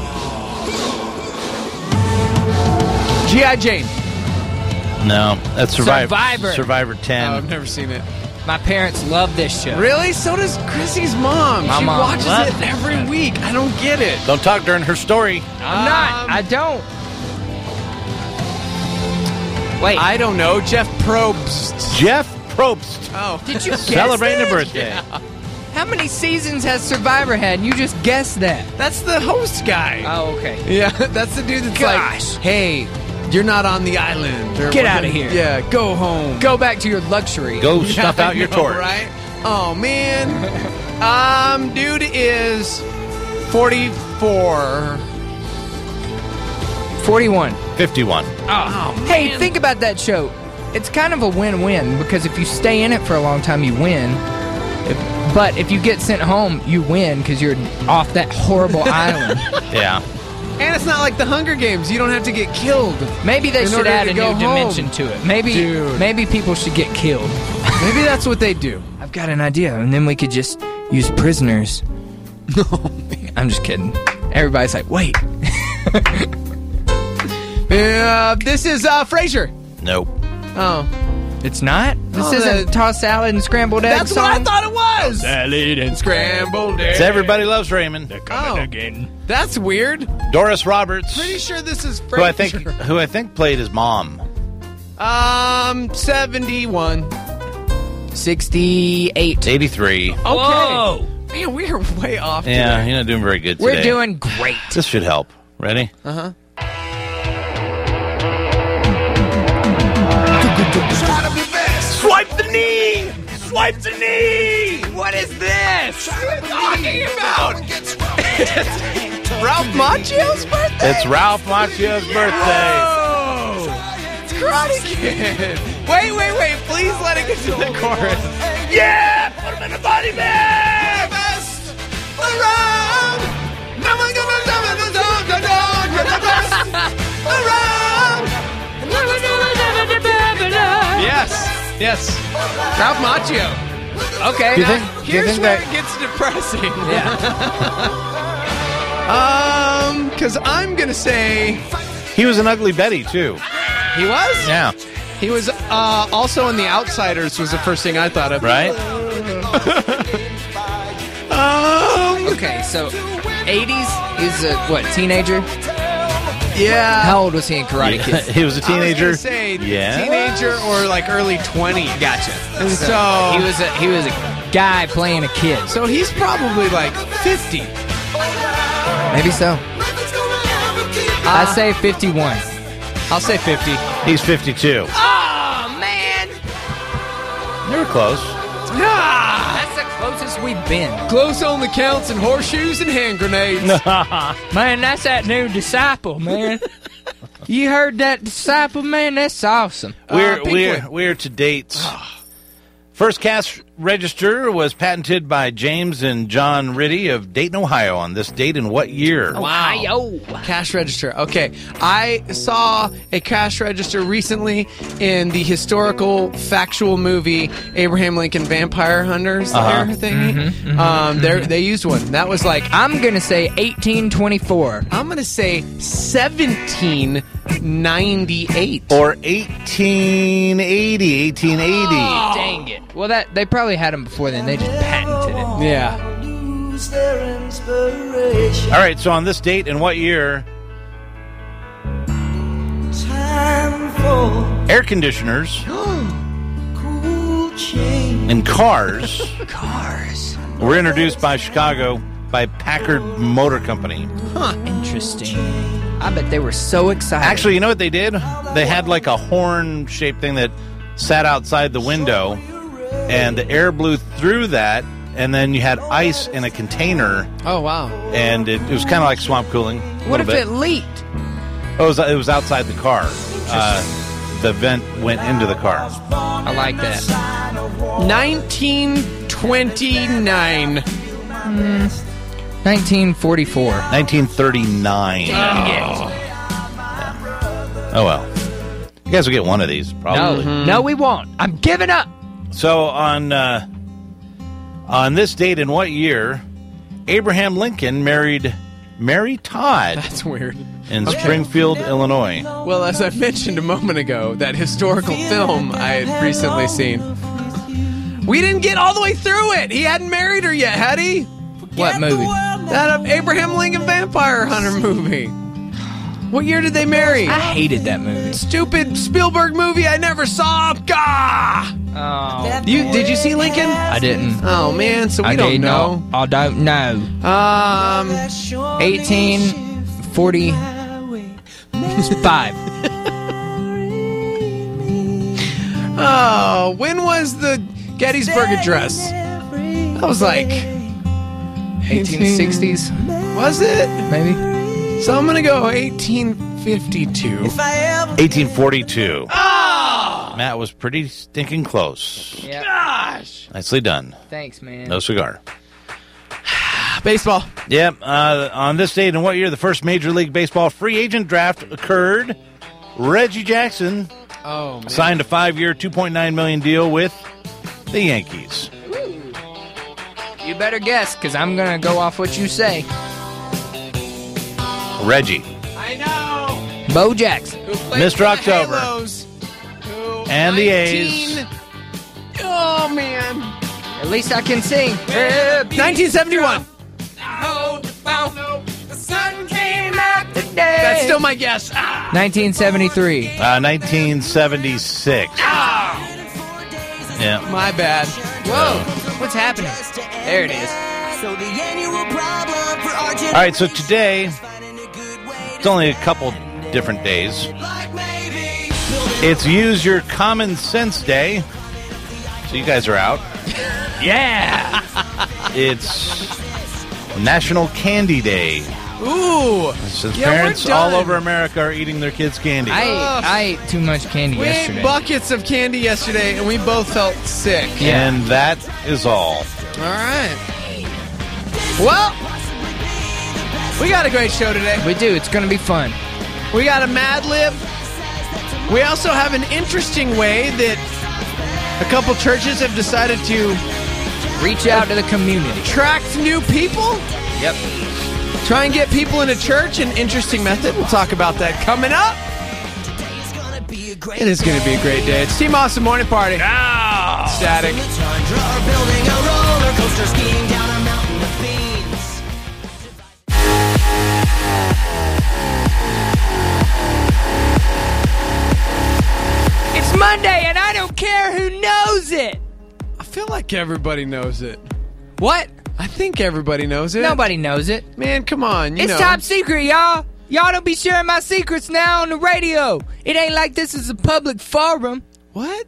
G.I. Jane. No, that's Survivor. Survivor 10. Oh, I've never seen it. My parents love this show. Really? So does Chrissy's mom. My She mom watches loves it it. every week. I don't get it. Don't talk during her story. I'm not. I don't. Wait. I don't know. Jeff Probst. Jeff Probst Oh. Did you guess celebrating that? a birthday. How many seasons has Survivor had? And you just guessed that. That's the host guy. Oh, okay. Yeah, that's the dude that's Gosh. like, hey, you're not on the island. Or Get we're outta gonna- here. Yeah, go home. Go back to your luxury. Go Yeah, snuff out your I know, torch. Right? Oh, man. Dude is 44. 41. 51. Hey, think about that show. It's kind of a win-win because if you stay in it for a long time, you win. But if you get sent home, you win because you're off that horrible island. Yeah. And it's not like the Hunger Games. You don't have to get killed. Maybe they In should order add to a go new home. dimension to it. Dude. Maybe people should get killed. Maybe that's what they do. I've got an idea, and then we could just use prisoners. I'm just kidding. Everybody's like, wait. This is Frasier. Nope. Oh. It's not? This Oh, isn't tossed salad and scrambled eggs. That's what I thought it was. Salad and Scrambled eggs. It's Everybody Loves Raymond. Oh, that's weird. Doris Roberts, Pretty sure this is Frasier. who I think played his mom. 71. 68. 83. Okay. Whoa. Man, we are way off Yeah, today. you're not doing very good We're today. doing great. This should help. Ready? Swipe the knee! Swipe the knee! What is this? What are you talking about? It's Ralph Macchio's birthday? It's Ralph Macchio's birthday. Whoa! It's Karate Kid! Wait. Please let it get to the chorus. Yeah! Put him in a body bag! Best around! No one's gonna jump in the zone! You're the best around! Yes. Ralph Macchio. Okay. Do you think Here's where that it gets depressing. Yeah. Because I'm gonna say he was an Ugly Betty too? he was. Yeah. He was also in The Outsiders. Was the first thing I thought of. Right? Okay, so 80s, he's a, what, teenager? Yeah. How old was he in Karate Kid? He was a teenager. I was gonna say Yeah. teenager or like early 20s. Gotcha. And so He was a guy playing a kid. so he's probably like 50. Maybe so. I say 51. I'll say 50. He's 52. Oh, man! They were close. That's the closest we've been. Close on the counts and horseshoes and hand grenades. Man, that's that new Disciple, man. You heard that Disciple, man? That's awesome. We're to dates. First cash register was patented by James and John Ritty of Dayton, Ohio. On this date in what year? Wow. Cash register. Okay. I saw a cash register recently in the historical factual movie Abraham Lincoln Vampire Hunters thingy. They used one. That was like, I'm going to say 1824. I'm going to say 1798. Or 1880. Dang it. Well, they probably had them before then. They just patented it. Yeah. All right, so on this date in what year, air conditioners and cars were introduced by Chicago by Packard Motor Company. Interesting. I bet they were so excited. Actually, you know what they did? They had like a horn-shaped thing that sat outside the window, and the air blew through that, and then you had ice in a container, Oh, wow. and it was kind of like swamp cooling. what if it leaked? Oh, it was outside the car. The vent went into the car. I like that. 1929. 1944. 1939. Oh, well. You guys will get one of these, probably. No, we won't. I'm giving up. So on this date in what year, Abraham Lincoln married Mary Todd That's weird. in Springfield, Illinois. Well, as I mentioned a moment ago, that historical film I had recently seen. We didn't get all the way through it. He hadn't married her yet, had he? What movie? That Abraham Lincoln Vampire Hunter movie. What year did they marry? I hated that movie. Stupid Spielberg movie I never saw. Gah! Oh, Did you see Lincoln? I didn't. Oh man, so we I don't didn't know. I don't know. 1845. Oh, when was the Gettysburg Address? That was like 1860s, Was it? maybe. So I'm gonna go 1852. 1842. Matt was pretty stinking close. Yeah. Gosh. Nicely done. Thanks, man. No cigar. Baseball. Yep. On this date in what year the first Major League Baseball free agent draft occurred, Reggie Jackson Oh man. signed a 5-year, $2.9 million deal with the Yankees. You better guess, because I'm going to go off what you say. Reggie. I know. Bo Jackson. Who played Mr. for the October. Halos, who And the A's. Oh man. At least I can sing. 1971. That's still my guess. 1973. 1976. Yeah. My bad. Whoa. What's happening? There it is. All right, so today, it's only a couple different days. It's Use Your Common Sense Day. So you guys are out. Yeah. It's National Candy Day. Ooh. So Yeah, parents we're done. all over America are eating their kids' candy. I ate too much candy We yesterday. ate buckets of candy yesterday, and we both felt sick. Yeah. And that is all. All right. Well, we got a great show today. We do. It's going to be fun. We got a Mad Lib. We also have an interesting way that a couple churches have decided to Reach out to the community. attract new people. Yep. Try and get people into church. An interesting method. We'll talk about that coming up. It is going to be a great day. It's Team Awesome Morning Party. Static. It's Monday, and I don't care who knows it. I feel like everybody knows it. What? I think everybody knows it. Nobody knows it. Man, come on. You It's know. top secret, y'all. Y'all don't be sharing my secrets now on the radio. It ain't like this is a public forum. What?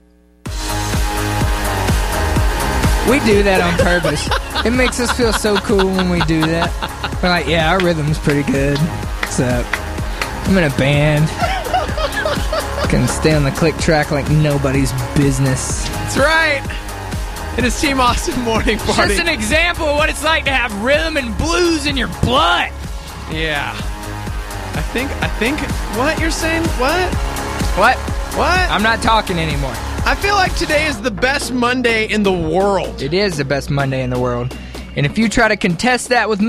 We do that on purpose. It makes us feel so cool when we do that. We're like, yeah, our rhythm's pretty good. What's up? I'm in a band. Can stay on the click track like nobody's business. That's right. It is Team Awesome Morning Party. Just an example of what it's like to have rhythm and blues in your blood. Yeah. I think. What you're saying? What? What? What? I'm not talking anymore. I feel like today is the best Monday in the world. It is the best Monday in the world. And if you try to contest that with me,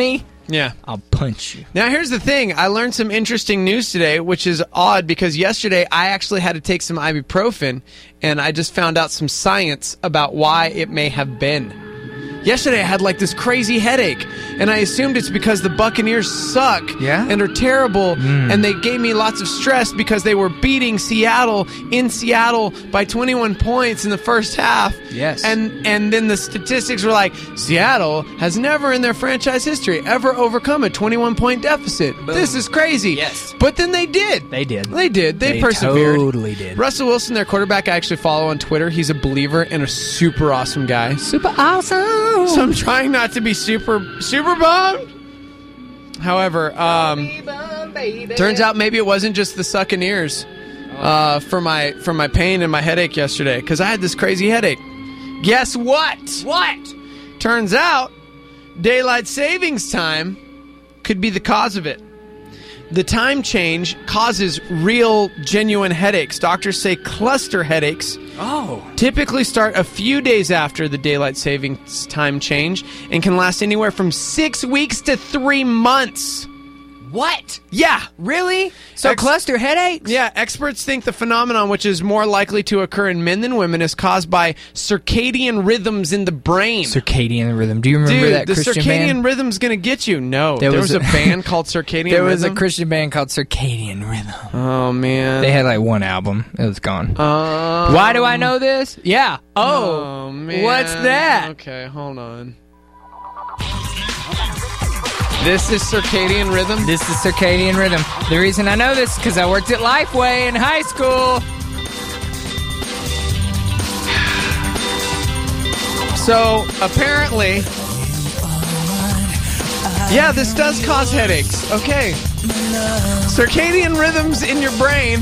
Yeah. I'll punch you. Now, here's the thing. I learned some interesting news today, which is odd because yesterday I actually had to take some ibuprofen, and I just found out some science about why it may have been. Yesterday I had like this crazy headache, and I assumed it's because the Buccaneers suck and are terrible, and they gave me lots of stress because they were beating Seattle in Seattle by 21 points in the first half. Yes. And then the statistics were like, Seattle has never in their franchise history ever overcome a 21-point deficit. Boom. This is crazy. Yes. But then they did. They did. They persevered. Totally did. Russell Wilson, their quarterback, I actually follow on Twitter. He's a believer and a super awesome guy. Super awesome. So I'm trying not to be super bummed. However, turns out maybe it wasn't just the sucking ears for my pain and my headache yesterday, because I had this crazy headache. Guess what? What? Turns out daylight savings time could be the cause of it. The time change causes real, genuine headaches. Doctors say cluster headaches typically start a few days after the daylight savings time change and can last anywhere from 6 weeks to 3 months. What? Yeah. Really? So cluster headaches? Yeah, experts think the phenomenon, which is more likely to occur in men than women, is caused by circadian rhythms in the brain. Circadian rhythm. Do you remember that Christian the circadian band? rhythm's going to get you. No. There was a band called Circadian Rhythm. There was a Christian band called Circadian Rhythm. Oh, man. They had like one album. It was gone. Why do I know this? Yeah. Oh, man. What's that? Okay, hold on. This is Circadian Rhythm? This is Circadian Rhythm. The reason I know this is because I worked at Lifeway in high school. So, apparently... Yeah, this does cause headaches. Okay. Circadian rhythms in your brain.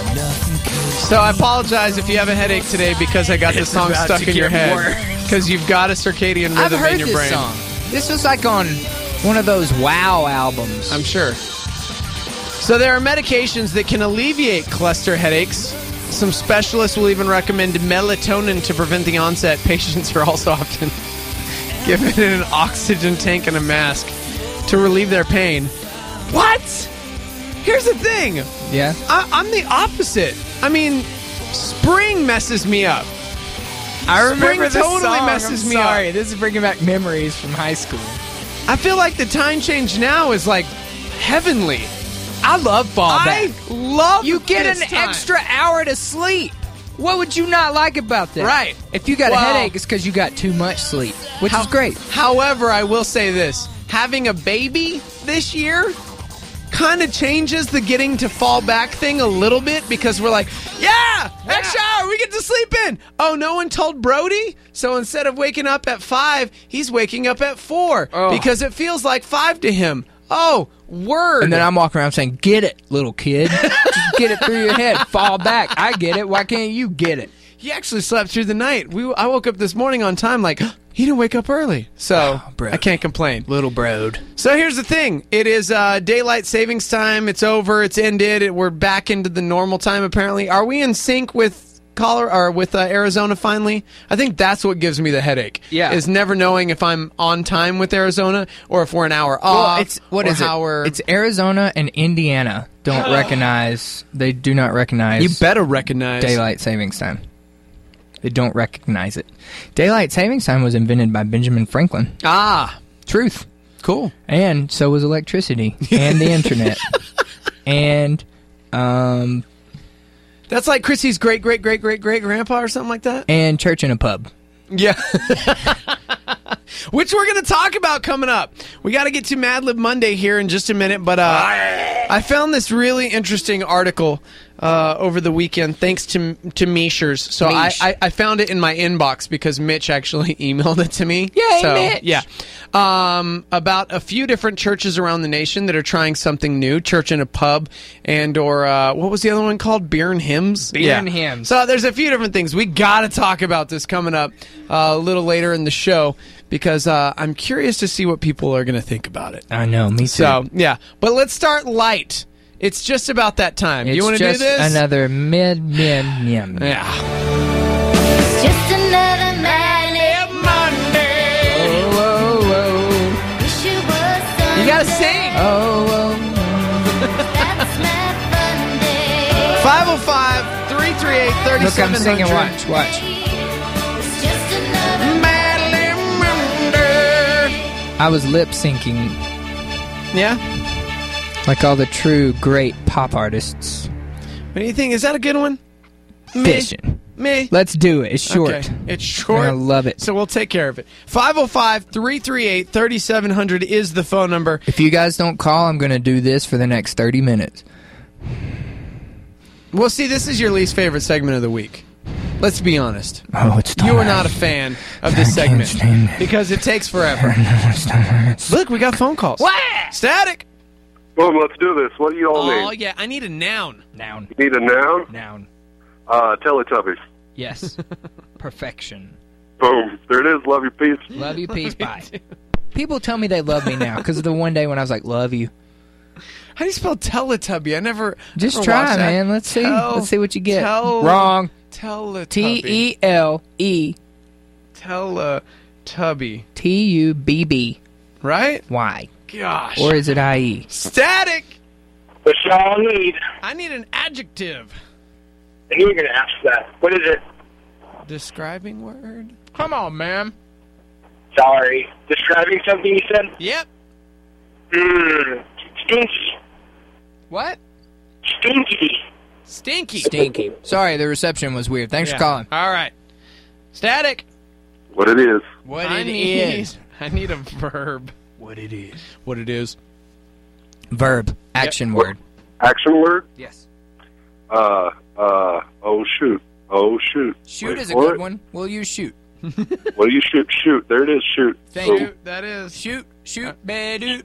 So I apologize if you have a headache today because I got this song stuck in your head. Because you've got a circadian rhythm I've heard in your this brain. song. This was like on one of those Wow albums. I'm sure. So there are medications that can alleviate cluster headaches. Some specialists will even recommend melatonin to prevent the onset. Patients are also often given an oxygen tank and a mask to relieve their pain. What? Here's the thing. Yeah? I'm the opposite. I mean, spring messes me up. I remember Spring this totally song. messes I'm me sorry. up. This is bringing back memories from high school. I feel like the time change now is like heavenly. I love fall back. I love You get this an time. extra hour to sleep. What would you not like about that? Right. If you got a Well- headache, it's because you got too much sleep, which is great. However, I will say this. Having a baby this year kind of changes the getting to fall back thing a little bit because we're like, extra hour, we get to sleep in. Oh, no one told Brody? So instead of waking up at 5, he's waking up at 4 because it feels like 5 to him. Oh, word. And then I'm walking around saying, get it, little kid. Just get it through your head. Fall back. I get it. Why can't you get it? He actually slept through the night. I woke up this morning on time like, he didn't wake up early. So, Brody. I can't complain. Little broad. So here's the thing. It is daylight savings time. It's over. It's ended. We're back into the normal time, apparently. Are we in sync with Arizona finally? I think that's what gives me the headache. Yeah. Is never knowing if I'm on time with Arizona or if we're an hour off. It's Arizona and Indiana don't recognize. They do not recognize. You better recognize daylight savings time. They don't recognize it. Daylight savings time was invented by Benjamin Franklin. Truth. Cool. And so was electricity and the internet. And that's like Chrissy's great grandpa or something like that. And church in a pub. Yeah. Which we're going to talk about coming up. We got to get to Mad Lib Monday here in just a minute, but I found this really interesting article over the weekend thanks to Meeshers. So I found it in my inbox because Mitch actually emailed it to me. Yay, so, Mitch! Yeah. About a few different churches around the nation that are trying something new. Church in a pub or what was the other one called? Beer and Hymns? Beer and Hymns. So there's a few different things. We got to talk about this coming up a little later in the show because I'm curious to see what people are going to think about it. I know, me too. So, yeah. But let's start light. It's just about that time. You want to do this? It's just another mid-mid-mid. Yeah. It's just another Mad Lib Monday. Whoa. Wish it was Sunday. You Look, I'm 3,700. singing. Watch. It's just another I was lip syncing Yeah? like all the true great pop artists. What do you think? Is that a good one? Fishing. Me? Let's do it. It's short. Okay. It's short. I love it. So we'll take care of it. 505-338-3700 is the phone number. If you guys don't call, I'm going to do this for the next 30 minutes. Well, see, this is your least favorite segment of the week. Let's be honest. Oh, it's You are not a fan of this segment because it takes forever. Look, we got phone calls. What? Static. Boom, let's do this. What do you all Oh, need? yeah. I need a noun. Noun. You need a noun? Noun. Teletubbies. Yes. Perfection. Boom. There it is. Love you. Peace. Love you, peace, bye. People tell me they love me now because of the one day when I was like, love you. How do you spell Teletubby? I never. Just never try, watched that. man. Let's see. Let's see what you get. Wrong. Teletubby. T-E-L-E. Teletubby. T-U-B-B. Right? Y. Gosh. Or is it I-E? Static. What y'all need? I need an adjective. I knew you were going to ask that. What is it? Describing word? Come on, man. Sorry. Describing something you said? Yep. Stinky. What? Stinky. Stinky. Stinky. Sorry, the reception was weird. Thanks for calling. All right. Static. What it is. What I it need, is. I need a verb. What it is. What it is. Verb. Action word. Action word? Yes. Oh, shoot. Oh, shoot. Shoot Wait is a for good it. one. We'll use shoot. What do you shoot? Shoot. There it is. Shoot. Thank Boom. you. That is. Shoot, badoot.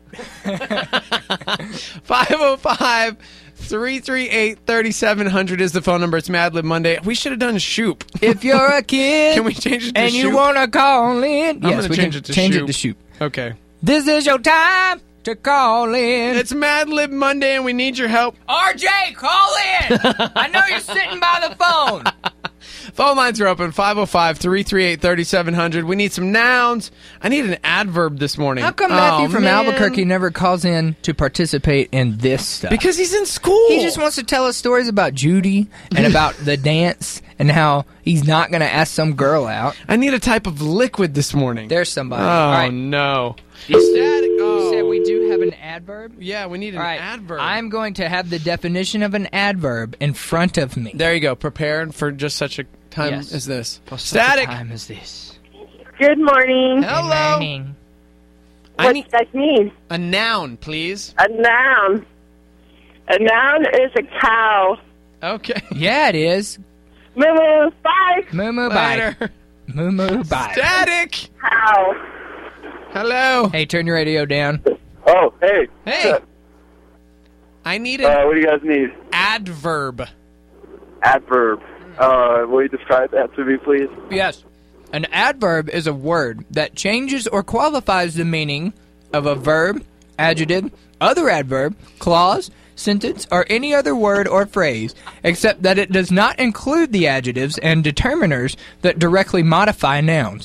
505-338-3700 is the phone number. It's Mad Lib Monday. We should have done shoot. If you're a kid Can we change it to and you shoot? want to call in, I'm yes, gonna we change can it to change shoot. it to shoot. Okay. This is your time to call in. It's Mad Lib Monday and we need your help. RJ, call in. I know you're sitting by the phone. Phone lines are open. 505-338-3700. We need some nouns. I need an adverb this morning. How come Matthew from man. Albuquerque never calls in to participate in this stuff? Because he's in school. he just wants to tell us stories about Judy and about the dance and how he's not going to ask some girl out. I need a type of liquid this morning. There's somebody. Oh, All right. no. Static. Oh. You said we do have an adverb? Yeah, we need an All right. adverb. I'm going to have the definition of an adverb in front of me. There you go. Prepared for just such a time Yes. as this. For such a Static. time as this. Good morning. Hello. Morning. I What need does that mean? a noun, please. A noun. A noun is a cow. Okay. Yeah, it is. Moo, bye. Moo moo bye. Later. Moo moo bye. Static. Cow. Hello. Hey, turn your radio down. Oh, hey. Hey. I need an What do you guys need? adverb. Adverb. Will you describe that to me, please? Yes. An adverb is a word that changes or qualifies the meaning of a verb, adjective, other adverb, clause, sentence, or any other word or phrase, except that it does not include the adjectives and determiners that directly modify nouns.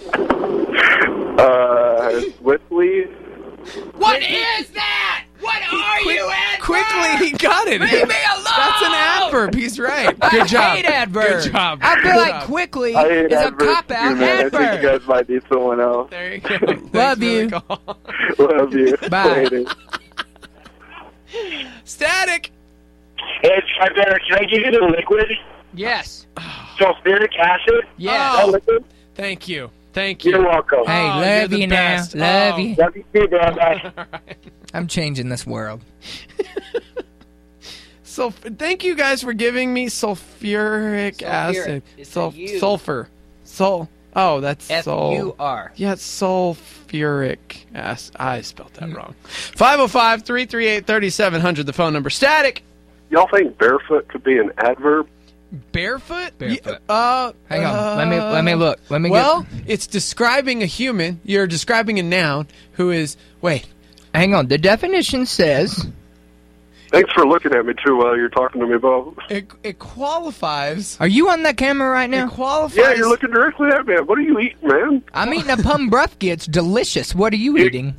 Swiftly. What is that? What are you adverb? Quickly, he got it. Leave me alone! That's an adverb. He's right. Good job. I hate adverbs. Good job. I feel Good like job. quickly I hate is a adverbs cop-out too, man. I think adverb. you guys might need someone else. There you go. Thanks Love for the you. call. Love you. Bye. Later. Static. Hey, can I give you the liquid? Yes. Sulfuric acid? Yes. Oh. liquid? Thank you. Thank you. You're welcome. Hey, Oh, you're love the you now. best. Love Oh. you. Love you too, man. Bye. I'm changing this world. Thank you guys for giving me sulfuric acid. It's a U. Sulfur. Oh, that's F-U-R. Yeah, it's sulfuric acid. I spelled that wrong. 505-338-3700, the phone number. Static. Y'all think barefoot could be an adverb? Barefoot? Barefoot. Yeah, Hang on. Let me look. Let me Well, get. it's describing a human. You're describing a noun who is. Wait. Hang on. The definition says. Thanks for looking at me too while you're talking to me, Bo. It qualifies. Are you on that camera right It now? qualifies. Yeah, you're looking directly at me. What are you eating, man? I'm eating a pumbrufki. It's delicious. What are you eating?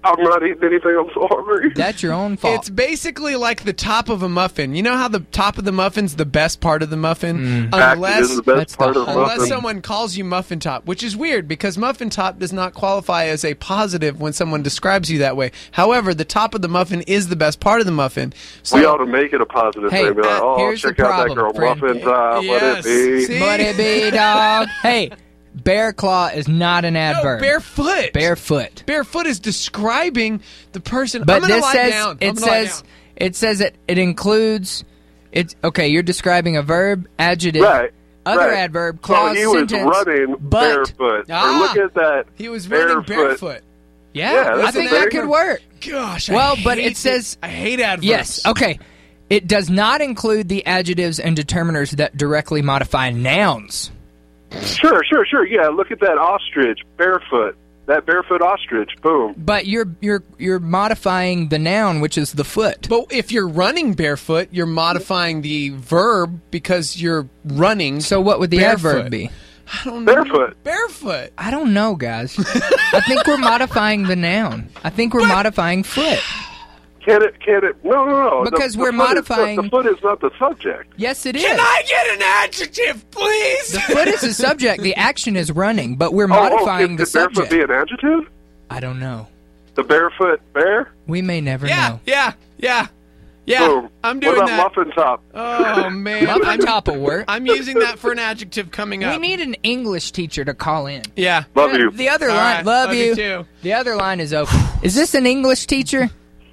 I'm not eating anything. I'm so hungry. That's your own fault. It's basically like the top of a muffin. You know how the top of the muffin's the best part of the muffin? Actually, this is the best That's part the of the Unless muffin. someone calls you muffin top, which is weird because muffin top does not qualify as a positive when someone describes you that way. However, the top of the muffin is the best part of the muffin. So, We ought to make it a positive Hey, thing. Be like, oh, here's the check out that problem, girl friend. muffin top. Yes. Let it be. See? What it be, dog? Hey, bear claw is not an no, adverb. barefoot. Barefoot. Barefoot is describing the person. But I'm gonna this lie says down. it I'm gonna lie says down. it says it includes. It's okay. You're describing a verb, adjective, Right. other right. adverb, clause, So he was sentence. running but barefoot. Ah. Or look at that. He was running barefoot. yeah, Yeah, I that's think very that could good. work. Gosh. Well, I but hate it says- I hate adverbs. Yes. Okay. It does not include the adjectives and determiners that directly modify nouns. Sure. Yeah, look at that ostrich, barefoot. That barefoot ostrich. Boom. But you're modifying the noun, which is the foot. But if you're running barefoot, you're modifying the verb because you're running. So what would the barefoot. adverb be? I don't know. Barefoot. Barefoot. I don't know, guys. I think we're modifying the noun. I think we're modifying foot. Can it? No. Because The we're foot modifying- the foot is not the subject. Yes, it is. Can I get an adjective, please? The foot is the subject. The action is running, but we're Oh, modifying could the barefoot subject. be an adjective? I don't know. The barefoot bear? We may never yeah, know. yeah. Boom. I'm doing what that. about muffin top? Oh man, Muffin top will work. I'm using that for an adjective coming up. We need an English teacher to call in. Yeah. Love you. The other All line, right, love you. too. The other line is open. Is this an English teacher?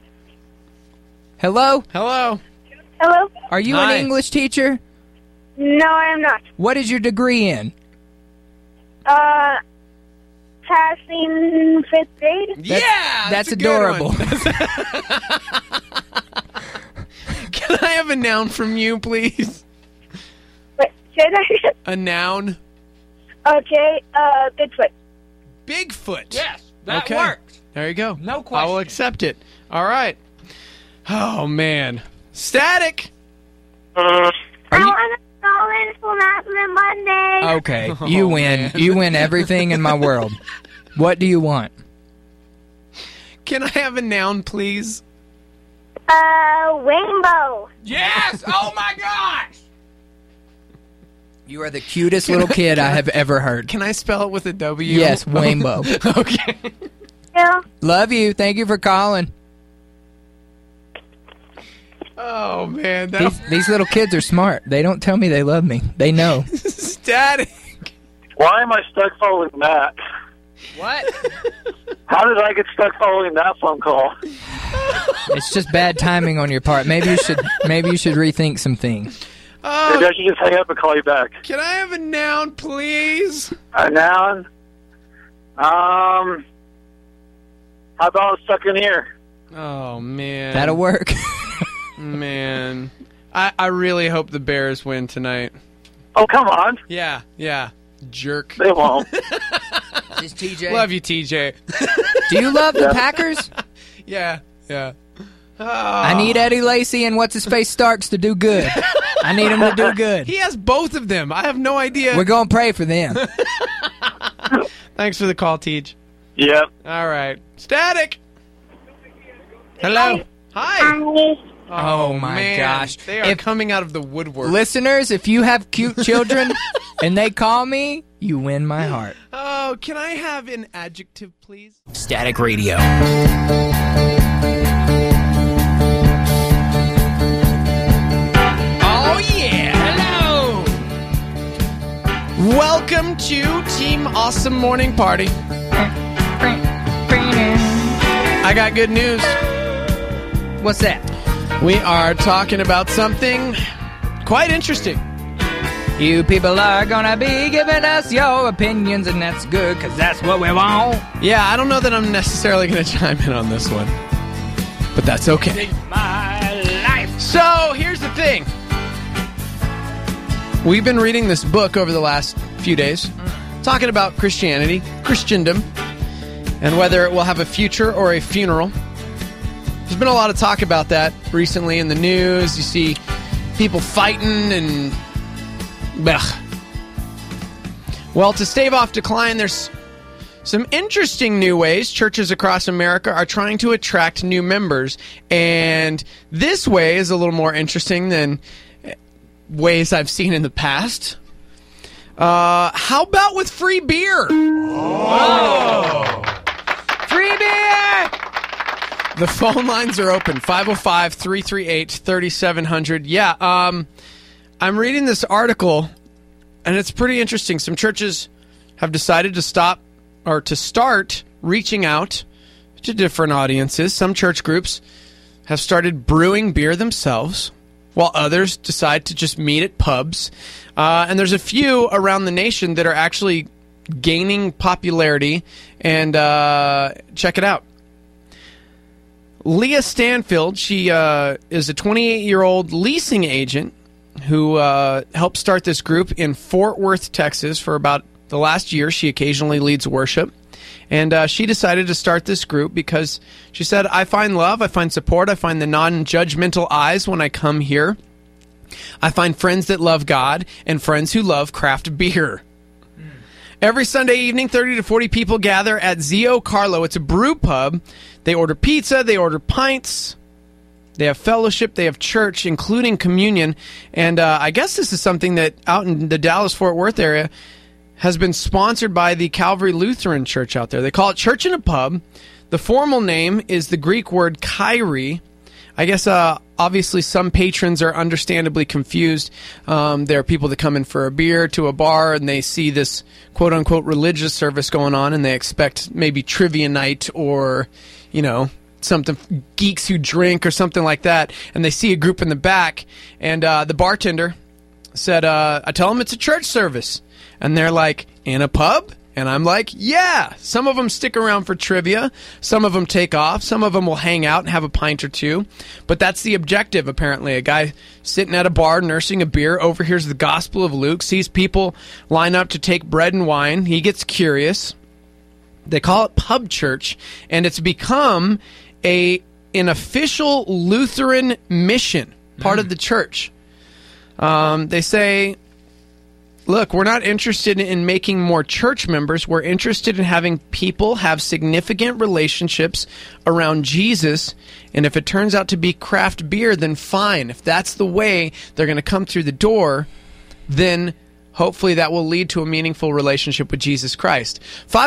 Hello? Hello. Hello? Are you Hi. an English teacher? No, I am not. What is your degree in? Passing 5th grade? Yeah, That's a good adorable. one. Can I have a noun from you, please? Wait, say that again? A noun. Okay, Bigfoot. Bigfoot. Yes, that Okay. works. There you go. No I will question. accept it. All right. Oh man. Static. I want to call in for Madeline Monday. Okay, Oh, you win. man. You win everything in my world. What do you want? Can I have a noun, please? Rainbow. Yes! Oh my gosh! You are the cutest little kid I have ever heard. Can I spell it with a W? Yes, Rainbow. Okay. Yeah. Love you. Thank you for calling. Oh man, These little kids are smart. They don't tell me they love me. They know. static. Why am I stuck following Matt? What? How did I get stuck following that phone call? It's just bad timing on your part. Maybe you should rethink some things. Maybe I should just hang up and call you back. Can I have a noun, please? A noun? How about stuck in here? Oh man, That'll work. Man, I really hope the Bears win tonight. Oh, come on. Yeah, jerk. They won't. Is TJ? Love you, TJ. Do you love the Packers? Yeah. I need Eddie Lacy and what's his face Starks to do good. I need them to do good. He has both of them. I have no idea. We're gonna pray for them. Thanks for the call, Teej. Yep. All right. Static. Hello. Hi. Hi. Oh, my man. gosh. They are If- coming out of the woodwork. Listeners, if you have cute children and they call me, you win my heart. Oh, can I have an adjective, please? Static Radio. Oh, yeah. Hello. Welcome to Team Awesome Morning Party. I got good news. What's that? We are talking about something quite interesting. You people are gonna be giving us your opinions, and that's good, because that's what we want. Yeah, I don't know that I'm necessarily going to chime in on this one, but that's okay. My life. So, here's the thing. We've been reading this book over the last few days, talking about Christianity, Christendom, and whether it will have a future or a funeral. There's been a lot of talk about that recently in the news. You see people fighting and... Ugh. Well, to stave off decline, there's Some interesting new ways churches across America are trying to attract new members. And this way is a little more interesting than ways I've seen in the past. How about with free beer? Oh. Free beer! The phone lines are open, 505-338-3700. Yeah, I'm reading this article, and it's pretty interesting. Some churches have decided to start reaching out to different audiences. Some church groups have started brewing beer themselves, while others decide to just meet at pubs. And there's a few around the nation that are actually gaining popularity. And check it out. Leah Stanfield, she is a 28-year-old leasing agent who helped start this group in Fort Worth, Texas for about the last year. She occasionally leads worship. And she decided to start this group because she said, I find love, I find support, I find the non-judgmental eyes when I come here. I find friends that love God and friends who love craft beer. Every Sunday evening, 30 to 40 people gather at Zio Carlo. It's a brew pub. They order pizza, they order pints, they have fellowship, they have church, including communion. And I guess this is something that out in the Dallas-Fort Worth area has been sponsored by the Calvary Lutheran Church out there. They call it Church in a Pub. The formal name is the Greek word Kyrie. I guess obviously some patrons are understandably confused. There are people that come in for a beer to a bar and they see this quote-unquote religious service going on and they expect maybe trivia night or, you know, something, geeks who drink or something like that. And they see a group in the back and the bartender said, I tell them it's a church service. And they're like, in a pub? And I'm like, yeah. Some of them stick around for trivia. Some of them take off. Some of them will hang out and have a pint or two. But that's the objective, apparently. A guy sitting at a bar nursing a beer overhears the Gospel of Luke, sees people line up to take bread and wine. He gets curious. They call it pub church, and it's become an official Lutheran mission, part of the church. They say, look, we're not interested in making more church members. We're interested in having people have significant relationships around Jesus. And if it turns out to be craft beer, then fine. If that's the way they're going to come through the door, then hopefully that will lead to a meaningful relationship with Jesus Christ.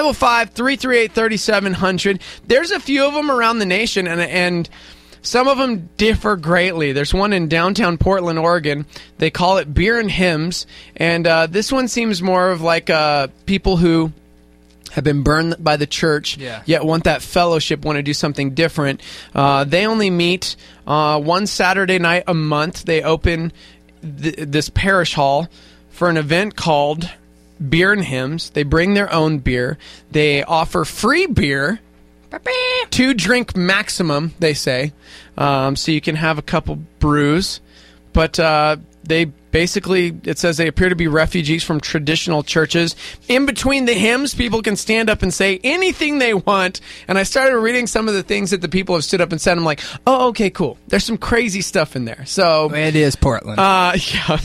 505-338-3700. There's a few of them around the nation, and some of them differ greatly. There's one in downtown Portland, Oregon. They call it Beer and Hymns. And this one seems more of like people who have been burned by the church, yet want that fellowship, want to do something different. They only meet one Saturday night a month. They open this parish hall for an event called Beer and Hymns. They bring their own beer. They offer free beer. 2-drink maximum, they say, so you can have a couple brews. But they basically, it says they appear to be refugees from traditional churches. In between the hymns, people can stand up and say anything they want. And I started reading some of the things that the people have stood up and said. I'm like, oh, okay, cool. There's some crazy stuff in there. So it is Portland. Yeah.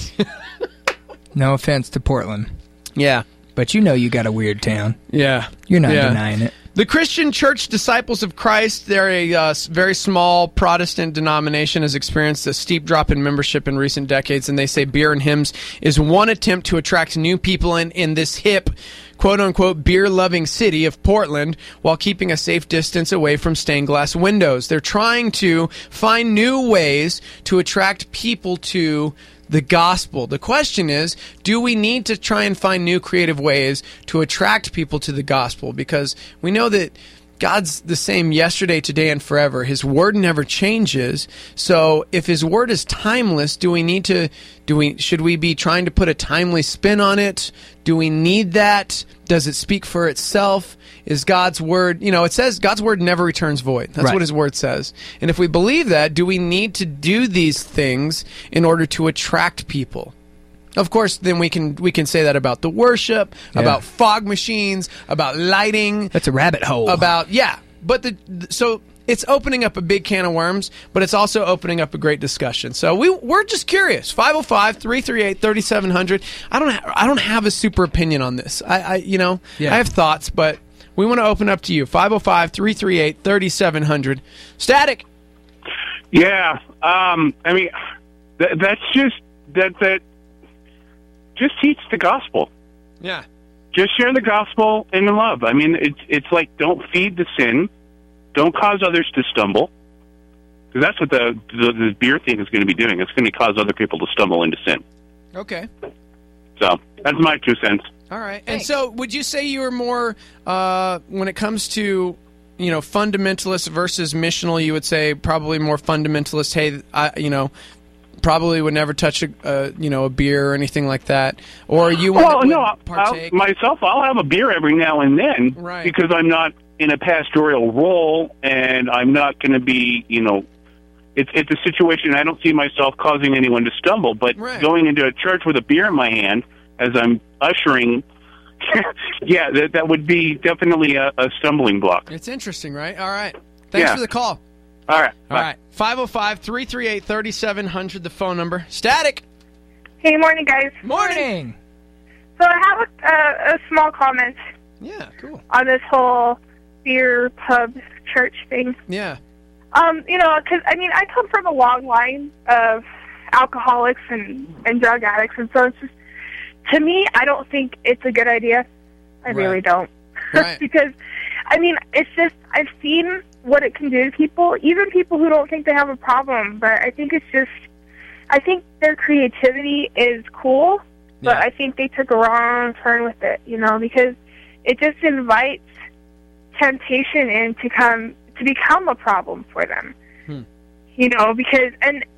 No offense to Portland. Yeah. But you know you got a weird town. Yeah. You're not denying it. The Christian Church Disciples of Christ, they're a very small Protestant denomination, has experienced a steep drop in membership in recent decades, and they say Beer and Hymns is one attempt to attract new people in this hip, quote-unquote, beer-loving city of Portland while keeping a safe distance away from stained glass windows. They're trying to find new ways to attract people to the gospel. The question is, do we need to try and find new creative ways to attract people to the gospel? Because we know that God's the same yesterday, today, and forever. His word never changes. So if his word is timeless, should we be trying to put a timely spin on it? Do we need that? Does it speak for itself? Is God's word, it says God's word never returns void. That's what his word says. And if we believe that, do we need to do these things in order to attract people? Of course, then we can say that about the worship, about fog machines, about lighting. That's a rabbit hole. But so it's opening up a big can of worms, but it's also opening up a great discussion. So we're just curious. 505-338-3700. I don't have a super opinion on this. I have thoughts, but We want to open up to you. 505-338-3700. Static. Yeah. I mean, that's just that. Just teach the gospel. Yeah. Just share the gospel in love. I mean, it's like, don't feed the sin, don't cause others to stumble, because that's what the beer thing is going to be doing. It's going to cause other people to stumble into sin. Okay. So that's my 2 cents. All right. Thanks. And so, would you say you were more when it comes to fundamentalist versus missional? You would say probably more fundamentalist. Hey, probably would never touch a beer or anything like that, or you would partake? I'll have a beer every now and then, right, because I'm not in a pastoral role, and I'm not going to be, it's a situation I don't see myself causing anyone to stumble, but going into a church with a beer in my hand as I'm ushering, yeah, that would be definitely a stumbling block. It's interesting, right? All right. Thanks for the call. All right. All right. 505-338-3700, the phone number. Static. Hey, morning, guys. Morning. So I have a small comment. Yeah, cool. On this whole beer, pub, church thing. Yeah. Because, I come from a long line of alcoholics and drug addicts, and so it's just, to me, I don't think it's a good idea. I really don't. Right. Because, it's just, I've seen what it can do to people, even people who don't think they have a problem, but I think I think their creativity is cool, but I think they took a wrong turn with it, because it just invites temptation in to become a problem for them. Because,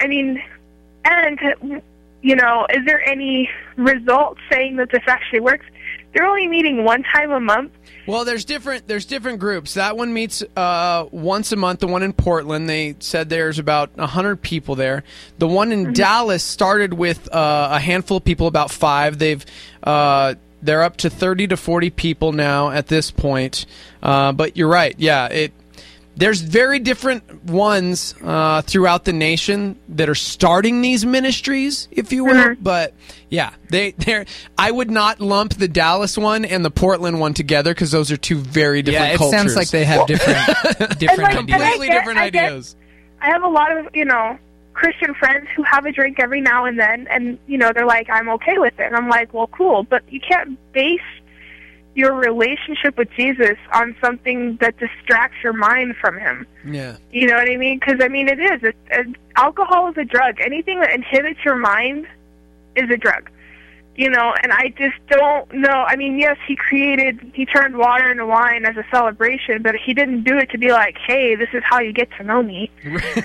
is there any results saying that this actually works? They're only meeting one time a month. Well, there's different groups. That one meets once a month. The one in Portland, they said there's about 100 people there. The one in Dallas started with a handful of people, about 5. They're up to 30 to 40 people now at this point. But you're right. Yeah, there's very different ones throughout the nation that are starting these ministries, if you will. But yeah, I would not lump the Dallas one and the Portland one together, because those are two very different cultures. Sounds like they have different completely different ideas. I have a lot of Christian friends who have a drink every now and then, and they're like, I'm okay with it. And I'm like, well, cool, but you can't base your relationship with Jesus on something that distracts your mind from him. Yeah. You know what I mean? Because, it is. Alcohol is a drug. Anything that inhibits your mind is a drug. And I just don't know. Yes, he turned water into wine as a celebration, but he didn't do it to be like, hey, this is how you get to know me.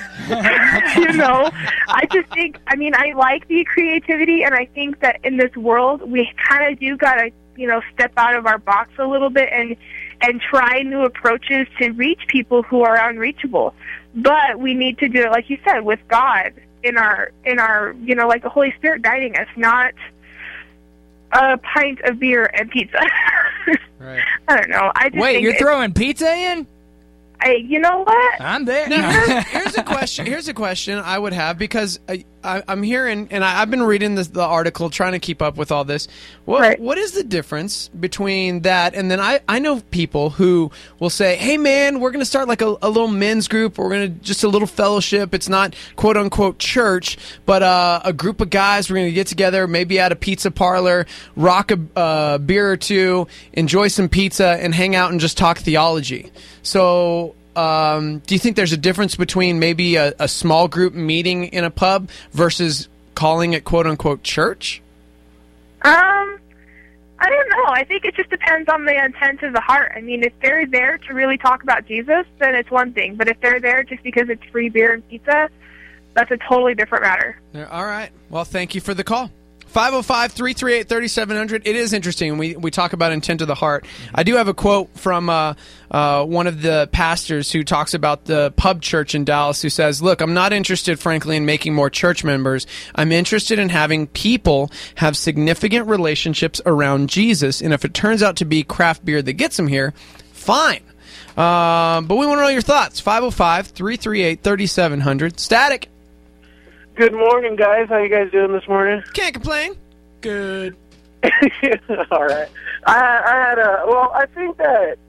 I just think, I like the creativity, and I think that in this world, we kind of do got to, step out of our box a little bit and try new approaches to reach people who are unreachable. But we need to do it, like you said, with God in our like the Holy Spirit guiding us, not a pint of beer and pizza. Right. I don't know. Wait, you're throwing pizza in? You know what? I'm there. Now, here's a question. Here's a question I would have, because I'm hearing, and I've been reading the article, trying to keep up with all this. What is the difference between that and then I know people who will say, hey, man, we're going to start like a little men's group. We're going to just a little fellowship. It's not quote unquote church, but a group of guys. We're going to get together, maybe at a pizza parlor, rock a beer or two, enjoy some pizza, and hang out and just talk theology. So, do you think there's a difference between maybe a small group meeting in a pub versus calling it quote-unquote church? I don't know. I think it just depends on the intent of the heart. If they're there to really talk about Jesus, then it's one thing. But if they're there just because it's free beer and pizza, that's a totally different matter. All right. Well, thank you for the call. 505-338-3700. It is interesting. We talk about intent of the heart. I do have a quote from one of the pastors who talks about the pub church in Dallas, who says, look, I'm not interested, frankly, in making more church members. I'm interested in having people have significant relationships around Jesus. And if it turns out to be craft beer that gets them here, fine. But we want to know your thoughts. 505-338-3700. Static. Good morning, guys. How you guys doing this morning? Can't complain. Good. All right. I think that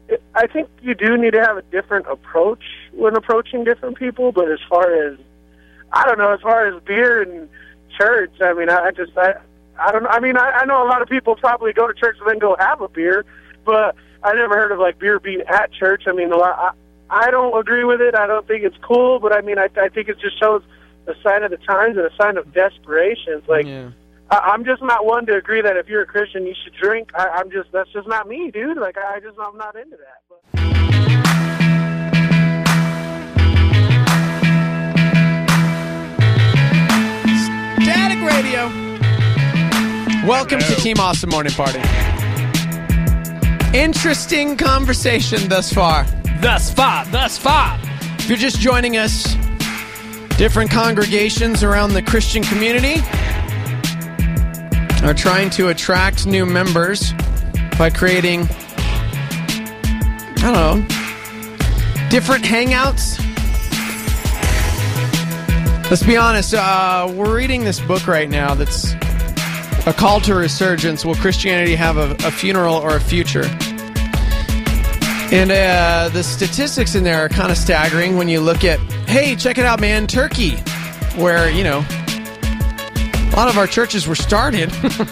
I think you do need to have a different approach when approaching different people. But as far as, I don't know, as far as beer and church, I mean, I don't know. I mean, I know a lot of people probably go to church and then go have a beer, but I never heard of like beer being at church. I mean, I don't agree with it. I don't think it's cool, but I mean, I think it just shows a sign of the times and a sign of desperation. It's like, I'm just not one to agree that if you're a Christian, you should drink. That's just not me, dude. Like, I'm not into that. But. Static Radio. Welcome to Team Awesome Morning Party. Interesting conversation thus far. Thus far. If you're just joining us, different congregations around the Christian community are trying to attract new members by creating, I don't know, different hangouts. Let's be honest, we're reading this book right now that's A Call to Resurgence. Will Christianity have a funeral or a future? And the statistics in there are kind of staggering when you look at, hey, check it out, man, Turkey, where, you know, a lot of our churches were started,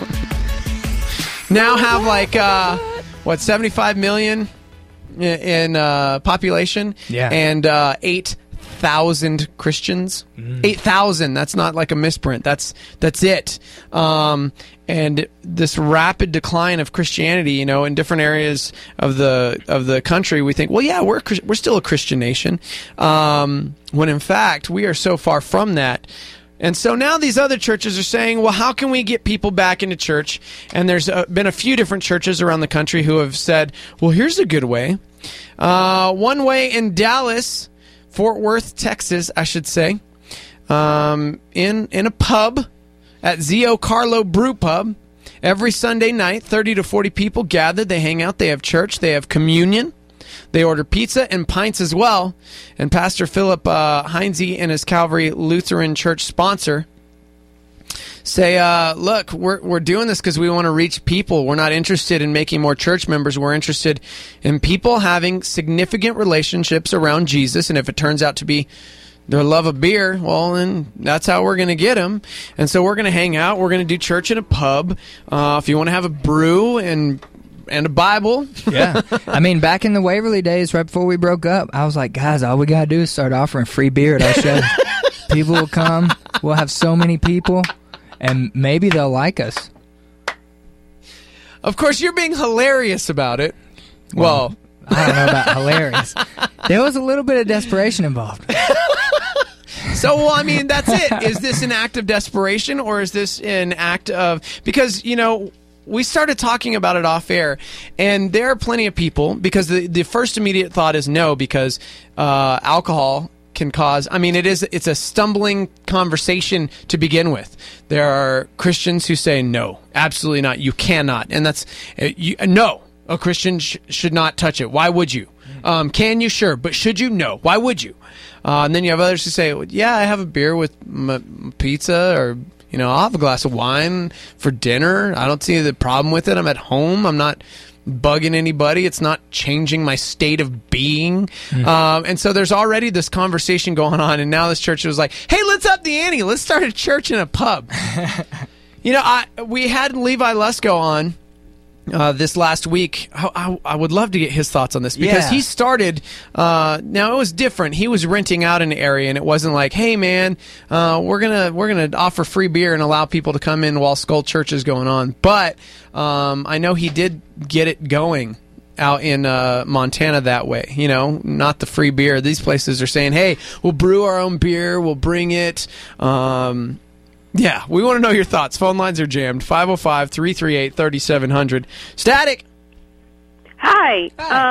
now have like, 75 million in population? Yeah. And 8,000 Christians. 8,000. That's not like a misprint. That's it. And this rapid decline of Christianity, you know, in different areas of the country, we think, well, yeah, we're still a Christian nation, when in fact we are so far from that. And so now these other churches are saying, well, how can we get people back into church? And there's been a few different churches around the country who have said, well, here's a good way. One way in Dallas, Fort Worth, Texas, I should say, in a pub at Zio Carlo Brew Pub, every Sunday night, 30 to 40 people gather. They hang out. They have church. They have communion. They order pizza and pints as well. And Pastor Philip Heinze and his Calvary Lutheran Church sponsor say, look, we're doing this because we want to reach people. We're not interested in making more church members. We're interested in people having significant relationships around Jesus. And if it turns out to be their love of beer, well, then that's how we're going to get them. And so we're going to hang out. We're going to do church in a pub. If you want to have a brew and a Bible. Yeah. I mean, back in the Waverly days, right before we broke up, I was like, guys, all we got to do is start offering free beer at our show. People will come. We'll have so many people, and maybe they'll like us. Of course, you're being hilarious about it. Well, I don't know about hilarious. There was a little bit of desperation involved. So, well, I mean, that's it. Is this an act of desperation, or is this an act of... Because, you know, we started talking about it off air, and there are plenty of people, because the first immediate thought is no, because alcohol can cause... I mean, it's a stumbling conversation to begin with. There are Christians who say, no, absolutely not, you cannot. And that's... no, a Christian should not touch it. Why would you? Can you? Sure. But should you? No. Why would you? And then you have others who say, well, yeah, I have a beer with pizza, or, you know, I'll have a glass of wine for dinner. I don't see the problem with it. I'm at home. I'm not bugging anybody. It's not changing my state of being. And so there's already this conversation going on, and now this church was like, hey, let's up the ante. Let's start a church in a pub. You know, we had Levi Lesko on this last week. I would love to get his thoughts on this, because he started, now it was different. He was renting out an area, and it wasn't like, hey man, we're gonna offer free beer and allow people to come in while Skull Church is going on. But I know he did get it going out in Montana that way, you know, not the free beer. These places are saying, hey, we'll brew our own beer, we'll bring it. Yeah, we want to know your thoughts. Phone lines are jammed. 505-338-3700. Static! Hi.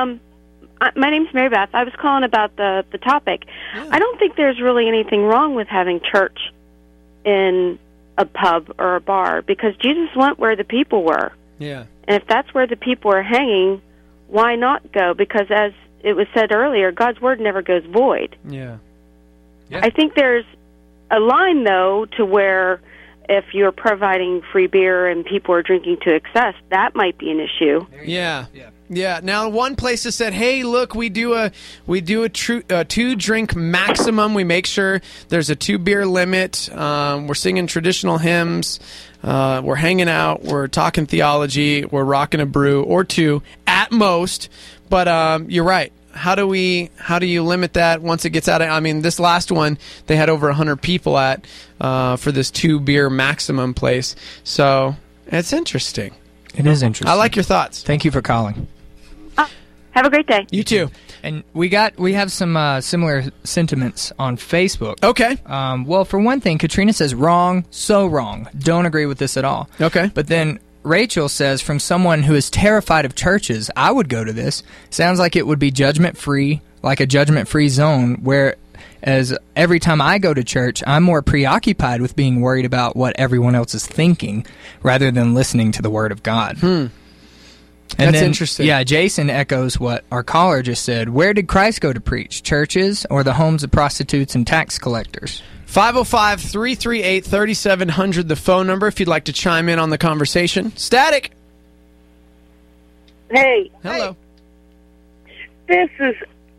My name's Mary Beth. I was calling about the topic. Yeah. I don't think there's really anything wrong with having church in a pub or a bar, because Jesus went where the people were. Yeah. And if that's where the people are hanging, why not go? Because as it was said earlier, God's word never goes void. Yeah. I think there's a line, though, to where if you're providing free beer and people are drinking to excess, that might be an issue. Yeah. Yeah. Now, one place has said, "Hey, look, we do a 2-drink maximum. We make sure there's a 2-beer limit. We're singing traditional hymns. We're hanging out. We're talking theology. We're rocking a brew or 2 at most." But you're right. How do you limit that once it gets out of? I mean, this last one they had over 100 people at for this 2-beer maximum place. So it's interesting. It is interesting. I like your thoughts. Thank you for calling. Have a great day. You too. And we have some similar sentiments on Facebook. Okay. Well, for one thing, Katrina says wrong, so wrong. Don't agree with this at all. Okay. But then Rachel says, from someone who is terrified of churches, I would go to this. Sounds like it would be judgment-free, like a judgment-free zone, whereas every time I go to church, I'm more preoccupied with being worried about what everyone else is thinking rather than listening to the Word of God. That's interesting. Yeah, Jason echoes what our caller just said. Where did Christ go to preach? Churches or the homes of prostitutes and tax collectors? 505-338-3700, the phone number, if you'd like to chime in on the conversation. Static. Hey. Hello. This is,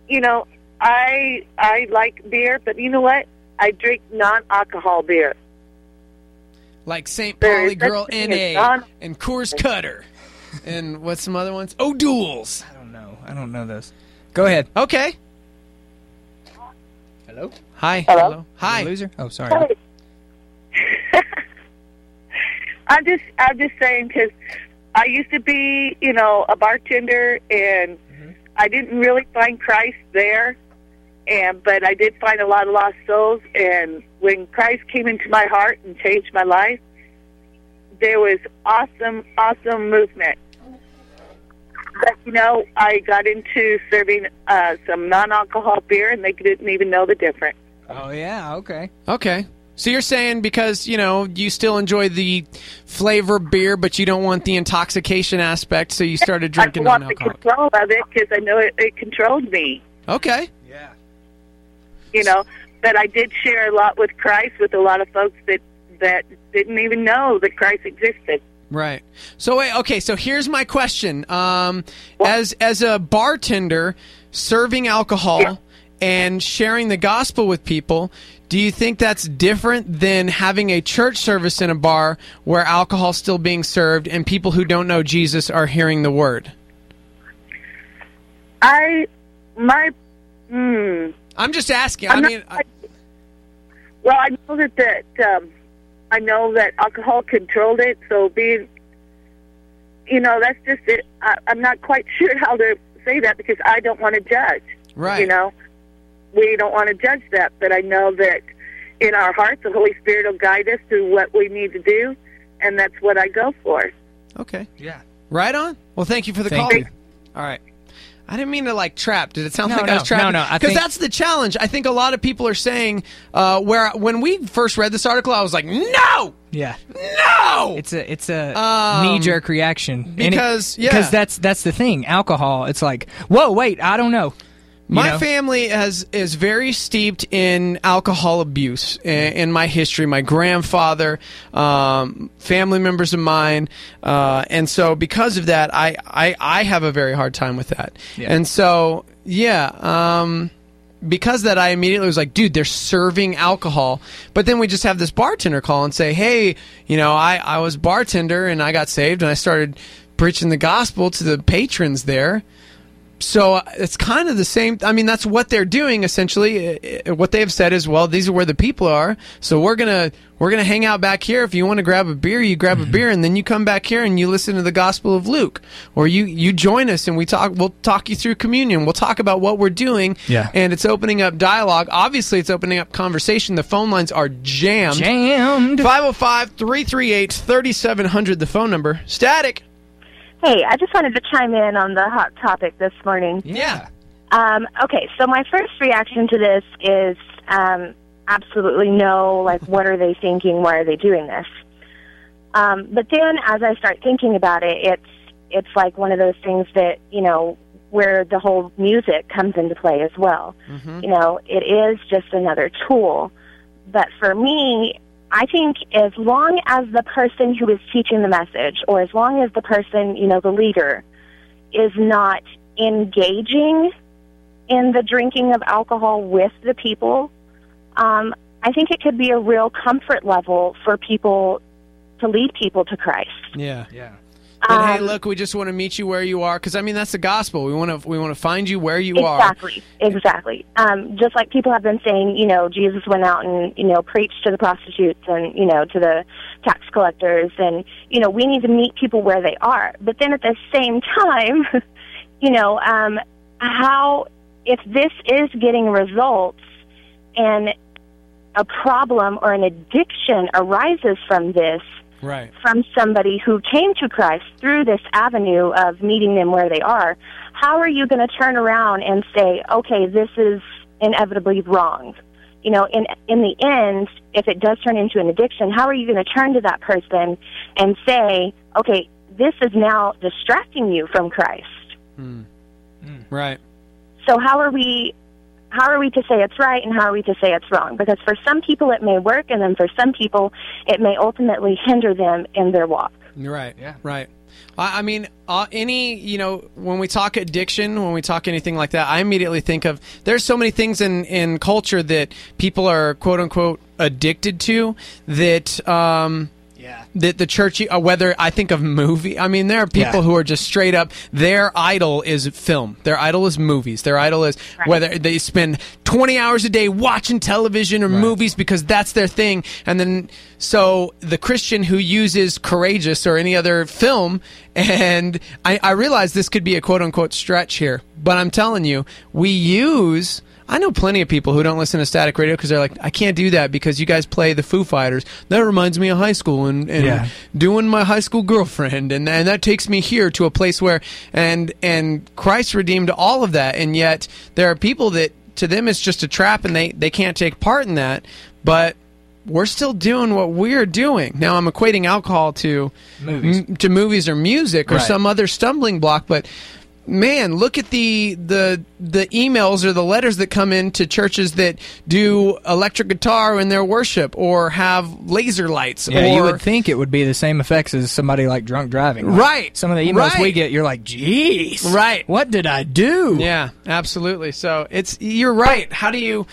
I like beer, but you know what? I drink non-alcohol beer. Like St. Pauli Girl N.A. and Coors Cutter. And what's some other ones? O'Doul's. I don't know those. Go ahead. Okay. Hello? Hi. Hello? Hi. Loser? Oh, sorry. Hey. I'm just saying, because I used to be, a bartender, and I didn't really find Christ there, but I did find a lot of lost souls. And when Christ came into my heart and changed my life, there was awesome movement. But, I got into serving some non-alcohol beer, and they didn't even know the difference. Oh, yeah, okay. Okay. So you're saying because, you still enjoy the flavor of beer, but you don't want the intoxication aspect, so you started drinking non-alcoholic. I want the control of it because I know it controlled me. Okay. Yeah. But I did share a lot with Christ with a lot of folks that didn't even know that Christ existed. Right. So wait, okay, so here's my question. As a bartender serving alcohol and sharing the gospel with people, do you think that's different than having a church service in a bar where alcohol's still being served and people who don't know Jesus are hearing the word? I'm just asking. I know I know that alcohol controlled it, so being, that's just it. I'm not quite sure how to say that because I don't want to judge. Right. We don't want to judge that, but I know that in our hearts, the Holy Spirit will guide us to what we need to do, and that's what I go for. Okay. Yeah. Right on. Well, thank you for the call. You. All right. I didn't mean to trap. Did it sound No, like I was trapping? No. Because that's the challenge. I think a lot of people are saying when we first read this article, I was like, no. Yeah. No. It's a knee-jerk reaction because that's the thing. Alcohol. It's like, whoa, wait, I don't know. My family is very steeped in alcohol abuse in my history. My grandfather, family members of mine, and so because of that, I have a very hard time with that. Yeah. And so, because of that, I immediately was like, dude, they're serving alcohol. But then we just have this bartender call and say, hey, I was bartender and I got saved and I started preaching the gospel to the patrons there. So it's kind of the same. I mean, that's what they're doing essentially. What they've said is, well, these are where the people are. So we're gonna hang out back here. If you want to grab a beer, you grab a beer, and then you come back here and you listen to the Gospel of Luke, or you join us and we'll talk you through communion. We'll talk about what we're doing. Yeah. And it's opening up dialogue. Obviously, it's opening up conversation. The phone lines are jammed. 505-338-3700. The phone number. Static. Hey, I just wanted to chime in on the hot topic this morning. Yeah. Okay, so my first reaction to this is absolutely no, what are they thinking? Why are they doing this? But then as I start thinking about it, it's like one of those things that, where the whole music comes into play as well. Mm-hmm. It is just another tool. But for me, I think as long as the person who is teaching the message, or as long as the person, the leader, is not engaging in the drinking of alcohol with the people, I think it could be a real comfort level for people to lead people to Christ. Yeah. But hey, look, we just want to meet you where you are, because I mean that's the gospel. We want to find you where you are. Exactly. Just like people have been saying, Jesus went out and preached to the prostitutes and to the tax collectors, and we need to meet people where they are. But then at the same time, how if this is getting results and a problem or an addiction arises from this. Right. From somebody who came to Christ through this avenue of meeting them where they are, how are you going to turn around and say, okay, this is inevitably wrong? In the end, if it does turn into an addiction, how are you going to turn to that person and say, okay, this is now distracting you from Christ? Right. So how are we to say it's right and how are we to say it's wrong? Because for some people it may work, and then for some people it may ultimately hinder them in their walk. Right. Yeah. Right. I mean, when we talk addiction, when we talk anything like that, I immediately think of there's so many things in culture that people are quote unquote addicted to that. That the church, whether I think of movie, I mean, there are people who are just straight up, their idol is film. Their idol is movies. Their idol is whether they spend 20 hours a day watching television or movies because that's their thing. And then, so the Christian who uses Courageous or any other film, and I realize this could be a quote unquote stretch here, but I'm telling you, I know plenty of people who don't listen to Static Radio because they're like, I can't do that because you guys play the Foo Fighters. That reminds me of high school and doing my high school girlfriend. And that takes me here to a place where, and Christ redeemed all of that. And yet there are people that to them it's just a trap and they can't take part in that. But we're still doing what we're doing. Now I'm equating alcohol to movies or music or some other stumbling block, but man, look at the emails or the letters that come into churches that do electric guitar in their worship or have laser lights. Yeah, you would think it would be the same effects as somebody like drunk driving. Right. Some of the emails we get, you're like, geez. Right. What did I do? Yeah, absolutely. So you're right. How do you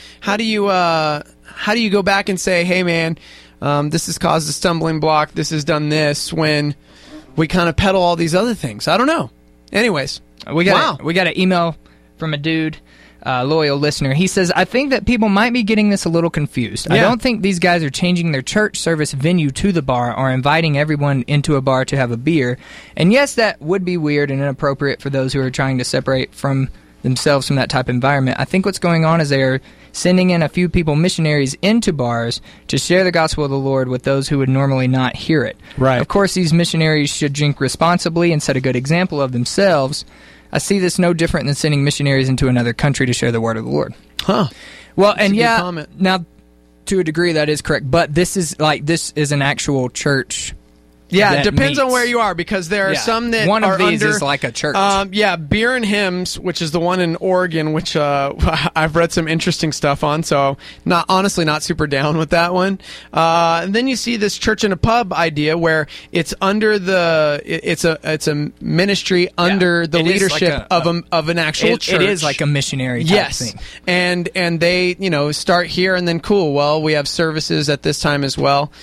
go back and say, hey man, this has caused a stumbling block, this has done this, when we kind of peddle all these other things? I don't know. Anyways. We got an email from a dude, loyal listener. He says, I think that people might be getting this a little confused. I don't think these guys are changing their church service venue to the bar or inviting everyone into a bar to have a beer. And yes, that would be weird and inappropriate for those who are trying to separate from themselves from that type of environment. I think what's going on is they are sending in a few people, missionaries, into bars to share the gospel of the Lord with those who would normally not hear it. Right. Of course, these missionaries should drink responsibly and set a good example of themselves. I see this no different than sending missionaries into another country to share the word of the Lord. Huh. Well, that's and comment. Now, to a degree, that is correct. But this is an actual church. Yeah, it depends on where you are, because there are some that one of are these under, is like a church. Beer and Hymns, which is the one in Oregon, which I've read some interesting stuff on, so not super down with that one. And then you see this church in a pub idea where it's under it's a ministry under the leadership of an actual church. It is like a missionary type thing. And they start here and then cool. Well, we have services at this time as well.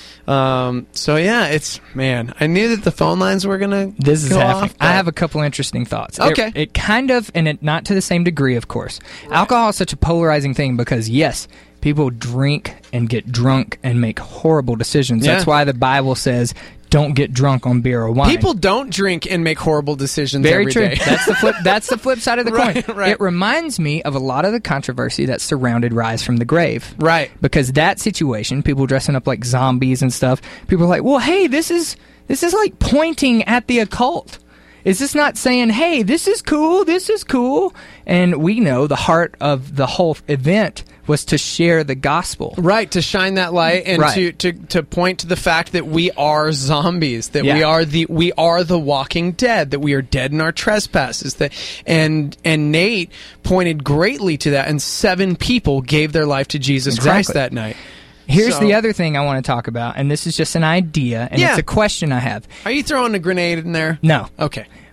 I knew that the phone lines were going to This is go happening. off. I have a couple interesting thoughts. Okay. It kind of, and it not to the same degree, of course. Right. Alcohol is such a polarizing thing because, yes, people drink and get drunk and make horrible decisions. Yeah. That's why the Bible says, don't get drunk on beer or wine. People don't drink and make horrible decisions Very every true. day. That's the flip side of the coin. Right. It reminds me of a lot of the controversy that surrounded Rise from the Grave. Right. Because that situation, people dressing up like zombies and stuff, people are like, well, hey, this is like pointing at the occult. Is this not saying, hey, this is cool? And we know the heart of the whole event was to share the gospel. Right, to shine that light and to point to the fact that we are zombies, that we are the walking dead, that we are dead in our trespasses. And Nate pointed greatly to that, and 7 people gave their life to Jesus Christ that night. Here's the other thing I want to talk about, and this is just an idea, and it's a question I have. Are you throwing a grenade in there? No. Okay.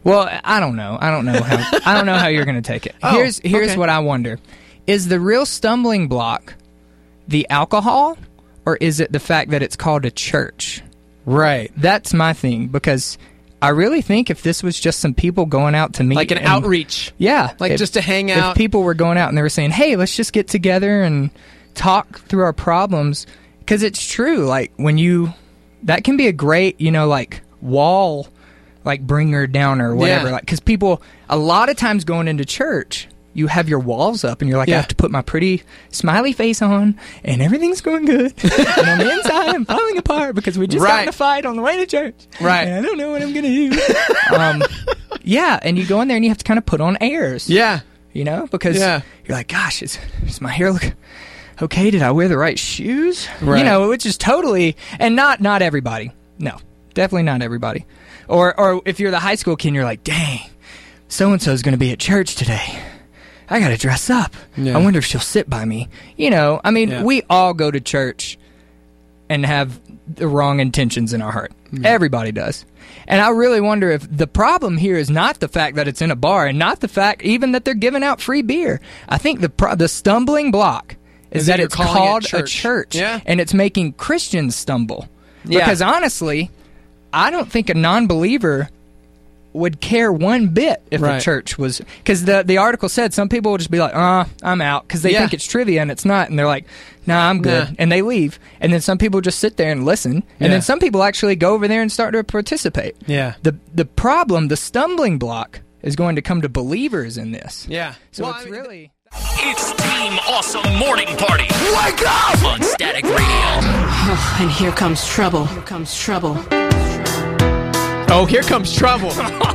Well, I don't know. I don't know how you're going to take it. Here's okay. what I wonder. Is the real stumbling block the alcohol, or is it the fact that it's called a church? Right. That's my thing, because I really think if this was just some people going out to meet... Like an outreach. Yeah. Just to hang out. If people were going out and they were saying, hey, let's just get together and talk through our problems, because it's true. Like, when you... That can be a great, wall, bringer downer or whatever. Yeah. Because people, a lot of times going into church... You have your walls up, and you're like, I have to put my pretty smiley face on, and everything's going good. And on the inside, I'm falling apart because we just got in a fight on the way to church. Right. And I don't know what I'm going to do. And you go in there, and you have to kind of put on airs. Yeah. Because you're like, gosh, does my hair look okay? Did I wear the right shoes? Right. Which is totally, and not everybody. No, definitely not everybody. Or if you're the high school kid, and you're like, dang, so-and-so is going to be at church today. I got to dress up. Yeah. I wonder if she'll sit by me. We all go to church and have the wrong intentions in our heart. Yeah. Everybody does. And I really wonder if the problem here is not the fact that it's in a bar and not the fact even that they're giving out free beer. I think the stumbling block is that it's called a church. Yeah. And it's making Christians stumble. Yeah. Because honestly, I don't think a non-believer would care one bit if a church was, because the article said some people will just be like, I'm out, because they think it's trivia and it's not, and they're like, nah, I'm good, and they leave. And then some people just sit there and listen, and then some people actually go over there and start to participate. Yeah. The problem, the stumbling block, is going to come to believers in this. Yeah. So it's really... It's Team Awesome Morning Party. Wake up! On Static Radio. Oh, and here comes trouble. Here comes trouble. Oh, here comes trouble.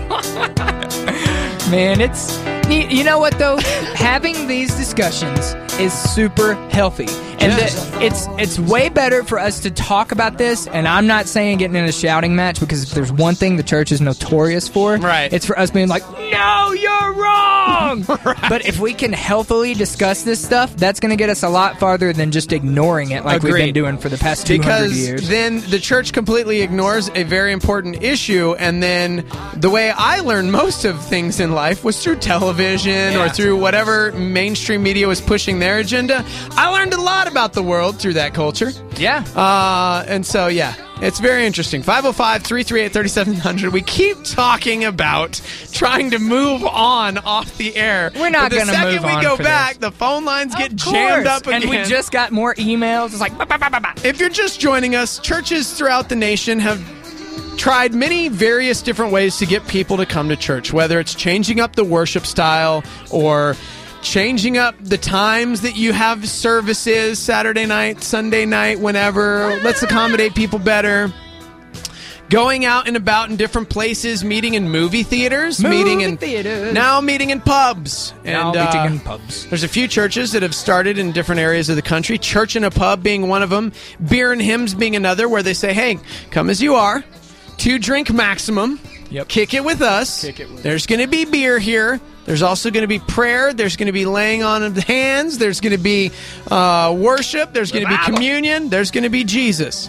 Man, it's... You know what, though? Having these discussions is super healthy. And it's way better for us to talk about this, and I'm not saying getting in a shouting match, because if there's one thing the church is notorious for, it's for us being like, no, you're wrong! But if we can healthily discuss this stuff, that's going to get us a lot farther than just ignoring it like we've been doing for the past 200 years. Because then the church completely ignores a very important issue, and then the way I learned most of things in life was through television or through whatever mainstream media was pushing their agenda. I learned a lot about the world through that culture. Yeah. And so, it's very interesting. 505-338-3700. We keep talking about trying to move on off the air. We're not going to move on. The second we go back, the phone lines get jammed up again. And we just got more emails. It's like, If you're just joining us, churches throughout the nation have tried many various different ways to get people to come to church, whether it's changing up the worship style or changing up the times that you have services, Saturday night, Sunday night, whenever. Let's accommodate people better. Going out and about in different places, meeting in movie theaters, meeting in pubs. Meeting in pubs. There's a few churches that have started in different areas of the country. Church in a pub being one of them. Beer and hymns being another, where they say, hey, come as you are. 2-drink maximum. Yep. Kick it with us. There's going to be beer here. There's also going to be prayer. There's going to be laying on of the hands. There's going to be worship. There's going to be communion. There's going to be Jesus.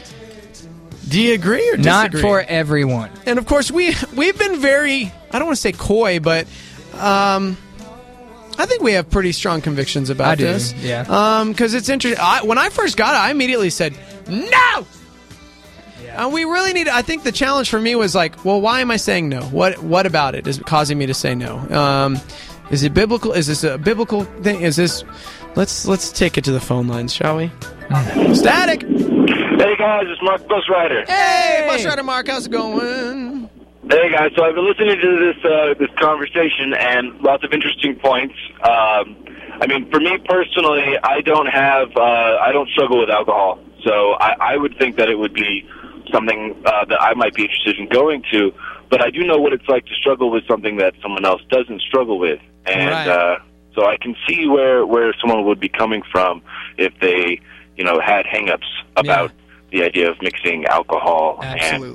Do you agree or disagree? Not for everyone. And of course, we've been very, I don't want to say coy, but I think we have pretty strong convictions about this. Yeah. Because it's interesting. When I first got it, I immediately said, no! And we really need. I think the challenge for me was like, well, why am I saying no? What about it is causing me to say no? Is it biblical? Is this a biblical thing? Is this? Let's take it to the phone lines, shall we? Static. Hey guys, it's Mark Bus Rider. Hey, Bus Rider Mark, how's it going? Hey guys, so I've been listening to this conversation and lots of interesting points. I mean, for me personally, I don't struggle with alcohol, so I would think that it would be something that I might be interested in going to, but I do know what it's like to struggle with something that someone else doesn't struggle with, and so I can see where someone would be coming from if they, had hang-ups about the idea of mixing alcohol. Absolutely.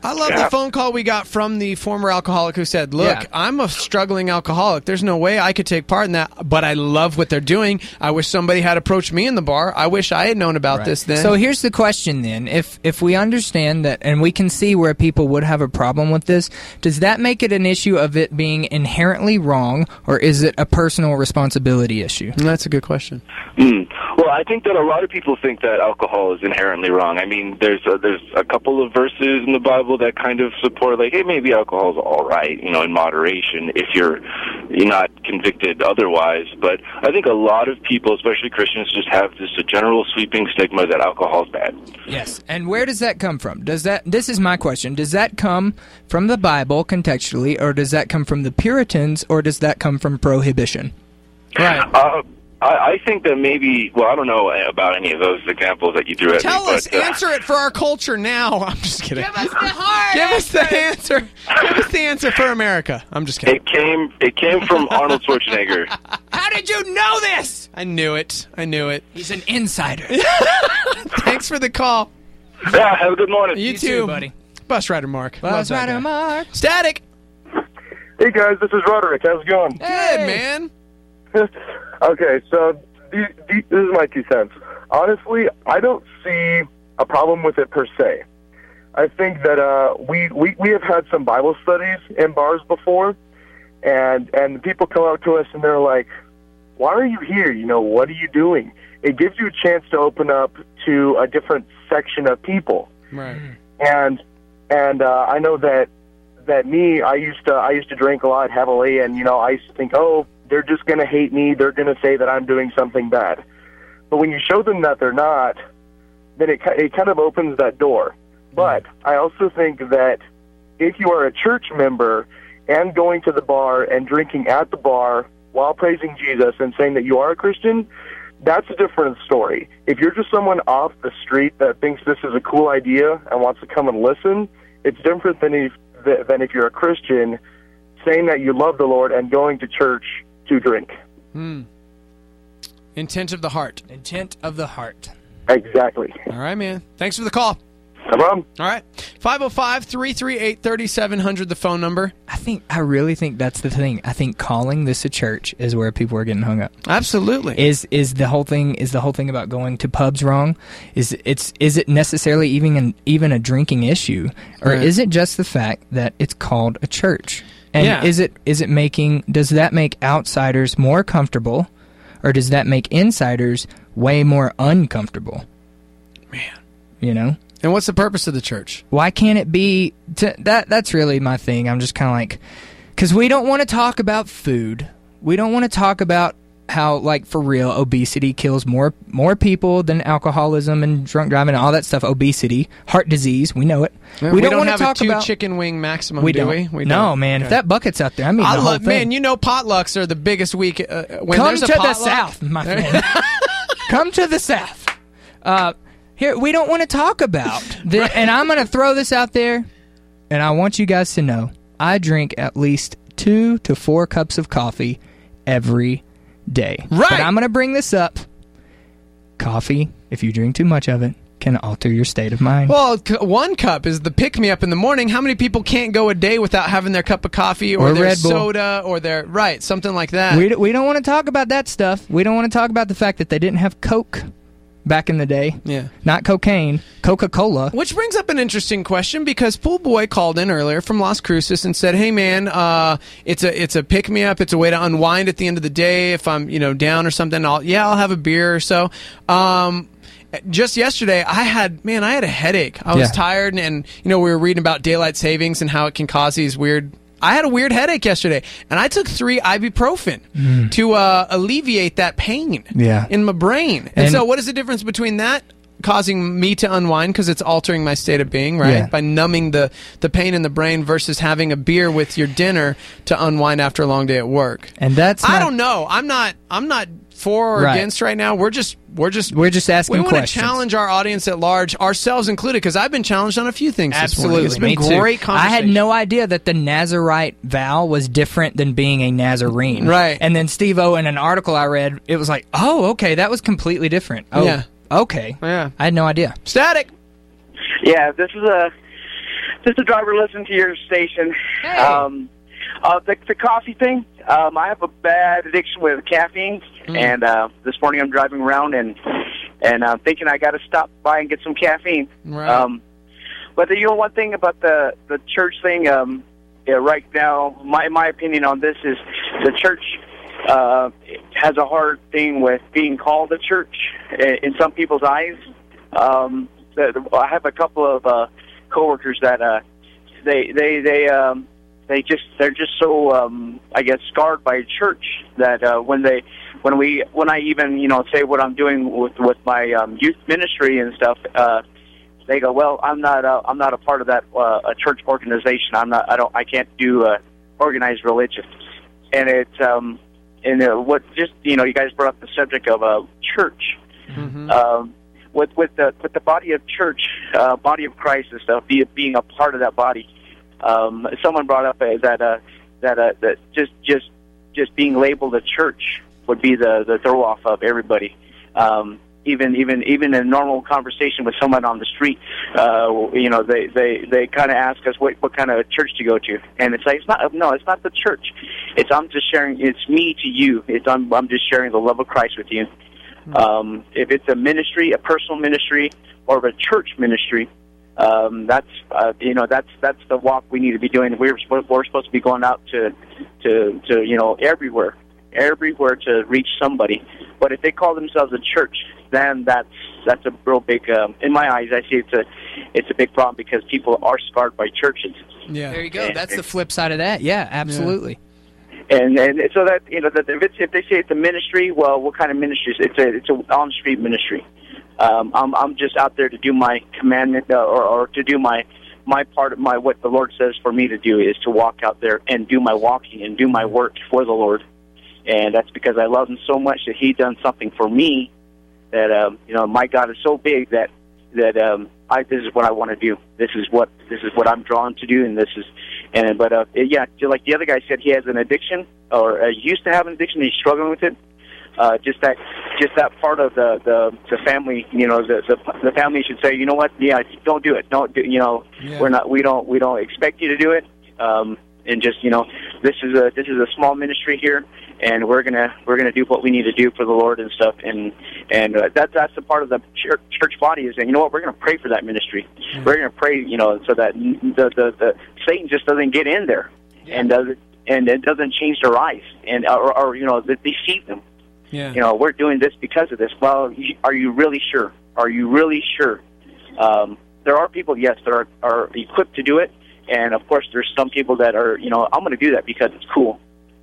I love the phone call we got from the former alcoholic who said, look, I'm a struggling alcoholic. There's no way I could take part in that, but I love what they're doing. I wish somebody had approached me in the bar. I wish I had known about this then. So here's the question then. If we understand that, and we can see where people would have a problem with this, does that make it an issue of it being inherently wrong, or is it a personal responsibility issue? That's a good question. Well, I think that a lot of people think that alcohol is inherently wrong. I mean, there's a couple of verses in the Bible that kind of support, like, hey, maybe alcohol's all right, in moderation, if you're not convicted otherwise. But I think a lot of people, especially Christians, just have this general sweeping stigma that alcohol's bad. Yes, and where does that come from? This is my question. Does that come from the Bible contextually, or does that come from the Puritans, or does that come from prohibition? Right. I think that maybe, well, I don't know about any of those examples that you threw at me. Tell us, answer it for our culture now. I'm just kidding. Give us the hard Give us the answer. Give us the answer for America. I'm just kidding. It came from Arnold Schwarzenegger. How did you know this? I knew it. He's an insider. Thanks for the call. Yeah, have a good morning. You too, buddy. Bus Rider Mark. Bus Rider Mark. Static. Hey, guys, this is Roderick. How's it going? Good, man. Okay, so this is my 2 cents. Honestly, I don't see a problem with it per se. I think that we have had some Bible studies in bars before, and people come up to us and they're like, why are you here? What are you doing? It gives you a chance to open up to a different section of people. Right. And I know that I used to drink a lot heavily, and I used to think, oh, they're just going to hate me. They're going to say that I'm doing something bad. But when you show them that they're not, then it kind of opens that door. But I also think that if you are a church member and going to the bar and drinking at the bar while praising Jesus and saying that you are a Christian, that's a different story. If you're just someone off the street that thinks this is a cool idea and wants to come and listen, it's different than if you're a Christian saying that you love the Lord and going to church to drink. Intent of the heart. Intent of the heart. Exactly. All right, man. Thanks for the call. No problem. All right. 505-338-3700, the phone number. I really think that's the thing. I think calling this a church is where people are getting hung up. Absolutely. Is the whole thing about going to pubs wrong? Is it necessarily even a drinking issue, or is it just the fact that it's called a church? And does that make outsiders more comfortable, or does that make insiders way more uncomfortable? Man. And what's the purpose of the church? Why can't it be that's really my thing. I'm just kind of like, because we don't want to talk about food. We don't want to talk about how, like, for real, obesity kills more people than alcoholism and drunk driving and all that stuff. Obesity, heart disease, we know it. Yeah, we don't want have to talk a about chicken wing maximum, we do don't. we? No, man. Okay. If that bucket's out there, I mean, man, potlucks are the biggest week. When come there's to a potluck, the South, my friend. Come to the South. Here, we don't want to talk about this, and I'm going to throw this out there, and I want you guys to know, I drink at least 2 to 4 cups of coffee every day. Right. But I'm going to bring this up. Coffee, if you drink too much of it, can alter your state of mind. Well, 1 cup is the pick-me-up in the morning. How many people can't go a day without having their cup of coffee or their Red Bull. soda or their... Right, something like that. We don't want to talk about that stuff. We don't want to talk about the fact that they didn't have Coke back in the day. Yeah. Not cocaine. Coca-Cola. Which brings up an interesting question, because Pool Boy called in earlier from Las Cruces and said, hey, man, it's a pick-me-up. It's a way to unwind at the end of the day. If I'm, down or something, I'll have a beer or so. Just yesterday, I had a headache. I was tired, and we were reading about daylight savings and how it can cause these weird... I had a weird headache yesterday, and I took 3 ibuprofen to alleviate that pain in my brain. And so what is the difference between that causing me to unwind, because it's altering my state of being, right? Yeah. By numbing the pain in the brain, versus having a beer with your dinner to unwind after a long day at work. And that's I don't know. I'm not for or against right now. We're just asking questions. We want to challenge our audience at large, ourselves included, because I've been challenged on a few things this morning. It's been great conversation. I had no idea that the Nazarite vow was different than being a Nazarene. Right. And then Steve-O, in an article I read, it was like, oh, okay, that was completely different. Oh, yeah. Okay. Yeah. I had no idea. Static. Yeah, this is Just a driver listening to your station. Hey. The coffee thing. I have a bad addiction with caffeine, and this morning I'm driving around and I'm thinking I got to stop by and get some caffeine. Right. But one thing about the church thing, right now, my opinion on this is the church has a hard thing with being called a church in some people's eyes. I have a couple of coworkers that they're just so I guess scarred by church that when I even say what I'm doing with my youth ministry and stuff, they go, well, I'm not a part of that a church organization. I can't do organized religion. And it's what just you guys brought up the subject of church. Mm-hmm. With the body of church, body of Christ and stuff, being a part of that body. Someone brought up that just being labeled a church would be the throw off of everybody. Even in a normal conversation with someone on the street, they kind of ask us what kind of church to go to, and it's like it's not the church. I'm just sharing. It's me to you. I'm just sharing the love of Christ with you. If it's a ministry, a personal ministry, or a church ministry, that's the walk we need to be doing. We're supposed to be going out to everywhere to reach somebody. But if they call themselves a church, then that's a real big. In my eyes, I see it's a big problem because people are scarred by churches. Yeah, there you go. That's the flip side of that. Yeah, absolutely. Yeah. And so that that if they say it's a ministry, well, what kind of ministry? It's a on street ministry. I'm just out there to do my commandment or to do my part of what the Lord says for me to do is to walk out there and do my walking and do my work for the Lord. And that's because I love Him so much that He done something for me that my God is so big that this is what I want to do. This is what I'm drawn to do, and like the other guy said, he has an addiction or used to have an addiction. He's struggling with it. Just that part of the family, the family should say, you know what? Yeah, don't do it. Don't do. Yeah. We don't expect you to do it. And just this is a small ministry here, and we're gonna do what we need to do for the Lord and stuff. And that's the part of the church body is saying, you know what? We're gonna pray for that ministry. Mm-hmm. We're gonna pray, so that the Satan just doesn't get in there and it doesn't change their eyes and or deceive them. Yeah. We're doing this because of this. Well, are you really sure? Are you really sure? There are people, yes, that are equipped to do it. And, of course, there's some people that are, I'm going to do that because it's cool.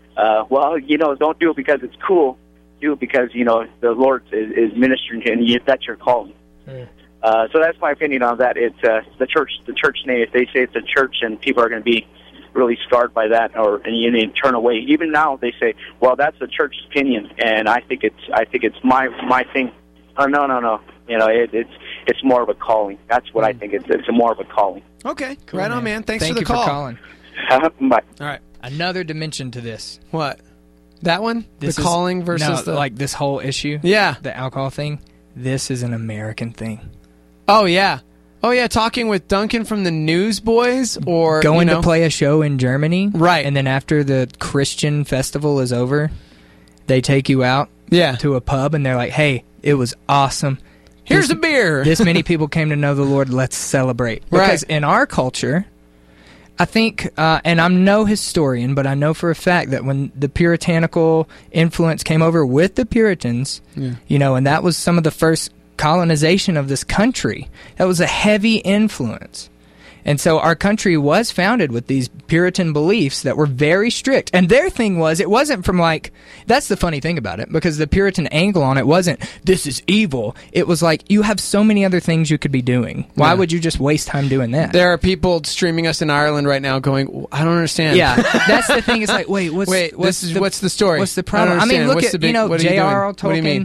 Don't do it because it's cool. Do it because, the Lord is ministering to you, and that's your calling. Mm. So that's my opinion on that. It's the church name. If they say it's a church and people are going to be really scarred by that and they turn away. Even now they say, well, that's the church's opinion, and I think it's my thing. Oh, no. It's more of a calling. That's what I think. It's more of a calling. Okay, cool, right on, man. Thanks for the call. Thank you for calling. Bye. All right. Another dimension to this. What? That one? The calling versus like this whole issue? Yeah. The alcohol thing? This is an American thing. Oh, yeah. Talking with Duncan from the Newsboys or... Going to play a show in Germany. Right. And then after the Christian festival is over, they take you out to a pub and they're like, hey, it was awesome. Here's a beer. This many people came to know the Lord. Let's celebrate. Because in our culture, I think, and I'm no historian, but I know for a fact that when the puritanical influence came over with the Puritans, and that was some of the first colonization of this country, that was a heavy influence. And so our country was founded with these Puritan beliefs that were very strict. And their thing was, it wasn't from that's the funny thing about it, because the Puritan angle on it wasn't, this is evil. It was like, you have so many other things you could be doing. Why would you just waste time doing that? There are people streaming us in Ireland right now going, I don't understand. Yeah, that's the thing. It's like, what's the story? What's the problem? I mean, look at, J.R.R. Tolkien,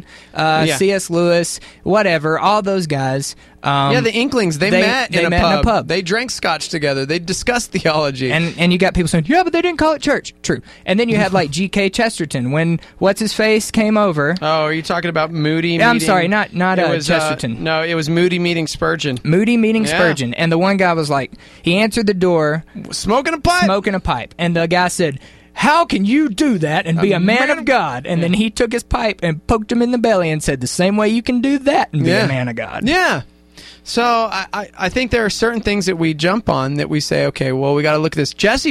C.S. Lewis, whatever, all those guys. The Inklings, they met in a pub. They drank drank scotch together. They discussed theology. And you got people saying, yeah, but they didn't call it church. True. And then you had like G.K. Chesterton when what's-his-face came over. Oh, are you talking about Moody I'm meeting? sorry, not Chesterton. No, it was Moody meeting Spurgeon. Moody meeting Spurgeon. And the one guy was like, he answered the door. Smoking a pipe. And the guy said, how can you do that and be a man of God? And then he took his pipe and poked him in the belly and said, the same way you can do that and be a man of God. Yeah. So I think there are certain things that we jump on that we say, okay, well, we got to look at this. Jesse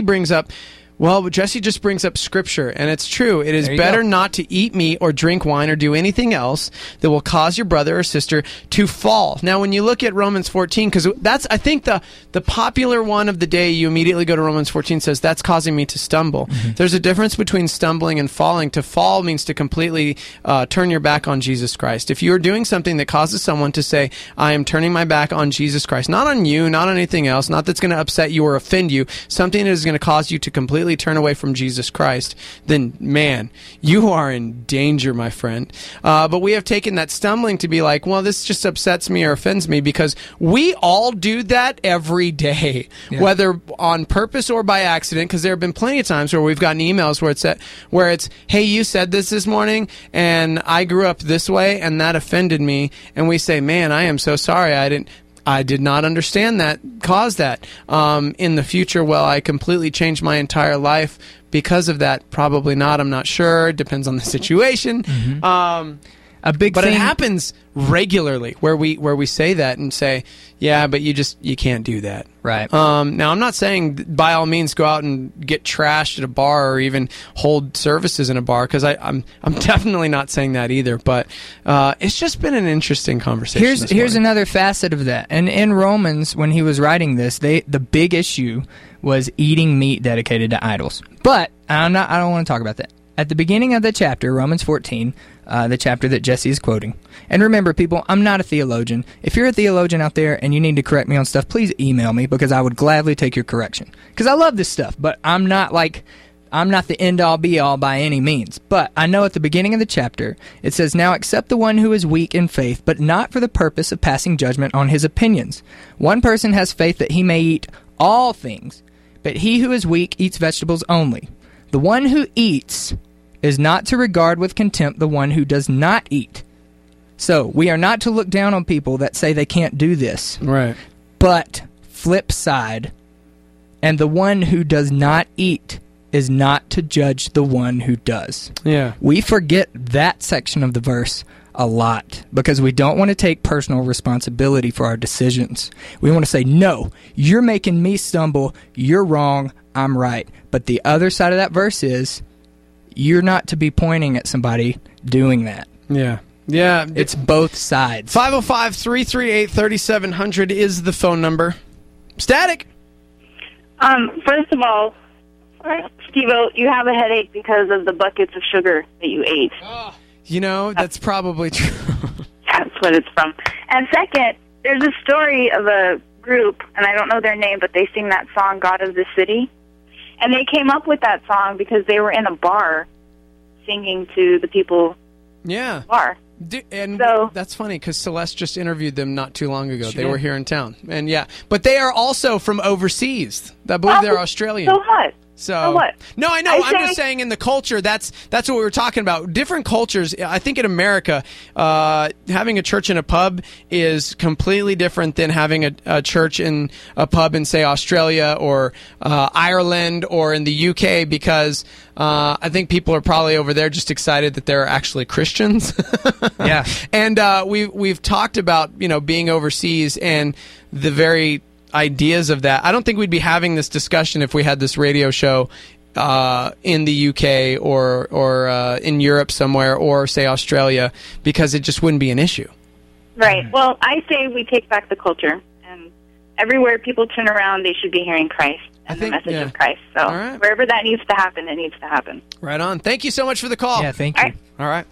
just brings up Scripture, and it's true. It is better not to eat meat or drink wine or do anything else that will cause your brother or sister to fall. Now, when you look at Romans 14, because that's, I think, the popular one of the day, you immediately go to Romans 14, says, that's causing me to stumble. Mm-hmm. There's a difference between stumbling and falling. To fall means to completely turn your back on Jesus Christ. If you're doing something that causes someone to say, I am turning my back on Jesus Christ, not on you, not on anything else, not that's going to upset you or offend you, something that is going to cause you to completely turn away from Jesus Christ, then, man, you are in danger, my friend. But we have taken that stumbling to be like, well, this just upsets me or offends me, because we all do that every day, whether on purpose or by accident, because there have been plenty of times where we've gotten emails where it's, hey, you said this morning, and I grew up this way, and that offended me, and we say, man, I am so sorry, I did not understand that, caused that. In the future, will I completely change my entire life because of that? Probably not. I'm not sure. It depends on the situation. Mm-hmm. But it happens regularly where we say that and say, yeah, but you can't do that. Right. Now, I'm not saying by all means go out and get trashed at a bar or even hold services in a bar, because I'm definitely not saying that either. But it's just been an interesting conversation. Here's another facet of that. And in Romans, when he was writing this, the big issue was eating meat dedicated to idols. But I don't want to talk about that. At the beginning of the chapter, Romans 14, the chapter that Jesse is quoting. And remember, people, I'm not a theologian. If you're a theologian out there and you need to correct me on stuff, please email me, because I would gladly take your correction. Because I love this stuff, but I'm not the end-all, be-all by any means. But I know at the beginning of the chapter, it says, now accept the one who is weak in faith, but not for the purpose of passing judgment on his opinions. One person has faith that he may eat all things, but he who is weak eats vegetables only. The one who eats is not to regard with contempt the one who does not eat. So, we are not to look down on people that say they can't do this. Right. But, flip side, and the one who does not eat is not to judge the one who does. Yeah. We forget that section of the verse a lot because we don't want to take personal responsibility for our decisions. We want to say, no, you're making me stumble, you're wrong, I'm right. But the other side of that verse is, you're not to be pointing at somebody doing that. Yeah. Yeah. It's both sides. 505-338-3700 is the phone number. Static. First of all, Steve-O, you have a headache because of the buckets of sugar that you ate. You know, that's probably true. That's what it's from. And second, there's a story of a group, and I don't know their name, but they sing that song, God of the City. And they came up with that song because they were in a bar singing to the people in the bar. And that's funny because Celeste just interviewed them not too long ago. They were here in town. And but they are also from overseas. I believe they're Australian. So what? So what? No, I know. I'm just saying in the culture, that's what we were talking about. Different cultures. I think in America, having a church in a pub is completely different than having a church in a pub in, say, Australia or Ireland or in the UK, because I think people are probably over there just excited that they're actually Christians. Yeah. And we've talked about, being overseas and the very ideas of that. I don't think we'd be having this discussion if we had this radio show in the UK or in Europe somewhere, or say Australia, because it just wouldn't be an issue. Right. Well, I say we take back the culture, and everywhere people turn around, they should be hearing Christ and the message of Christ. So wherever that needs to happen, it needs to happen. Right on. Thank you so much for the call. Yeah, thank you. All right.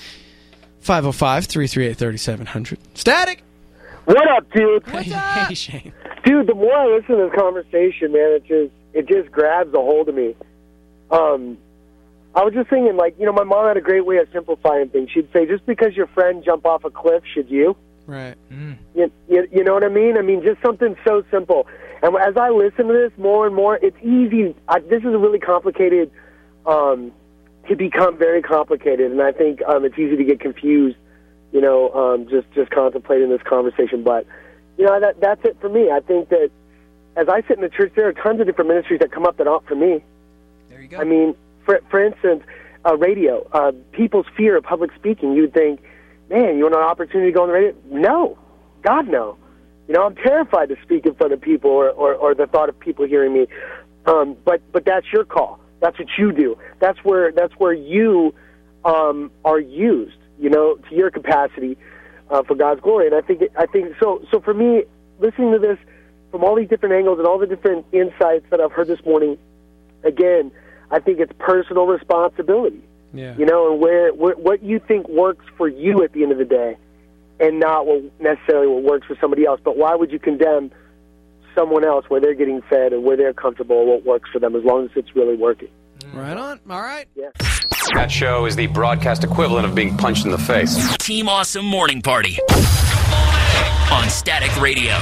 505-338-3700. Static. What up, dude? What's up? Hey, Shane. Dude, the more I listen to this conversation, man, it just grabs a hold of me. I was just thinking, my mom had a great way of simplifying things. She'd say, just because your friend jumped off a cliff, should you? Right. You know what I mean? I mean, just something so simple. And as I listen to this more and more, it's easy. This is a really complicated, to become very complicated, and I think it's easy to get confused, just contemplating this conversation. But, that's it for me. I think that as I sit in the church, there are tons of different ministries that come up that aren't for me. There you go. I mean, for instance, radio, people's fear of public speaking. You'd think, man, you want an opportunity to go on the radio? No. God, no. I'm terrified to speak in front of people or the thought of people hearing me. But that's your call. That's what you do. That's where you are used, to your capacity for God's glory. And I think so. So for me, listening to this from all these different angles and all the different insights that I've heard this morning, again, I think it's personal responsibility. Yeah. And what you think works for you at the end of the day, and not necessarily what works for somebody else. But why would you condemn someone else where they're getting fed and where they're comfortable and what works for them, as long as it's really working? Right on. All right. Yeah. That show is the broadcast equivalent of being punched in the face. Team Awesome Morning Party on Static Radio.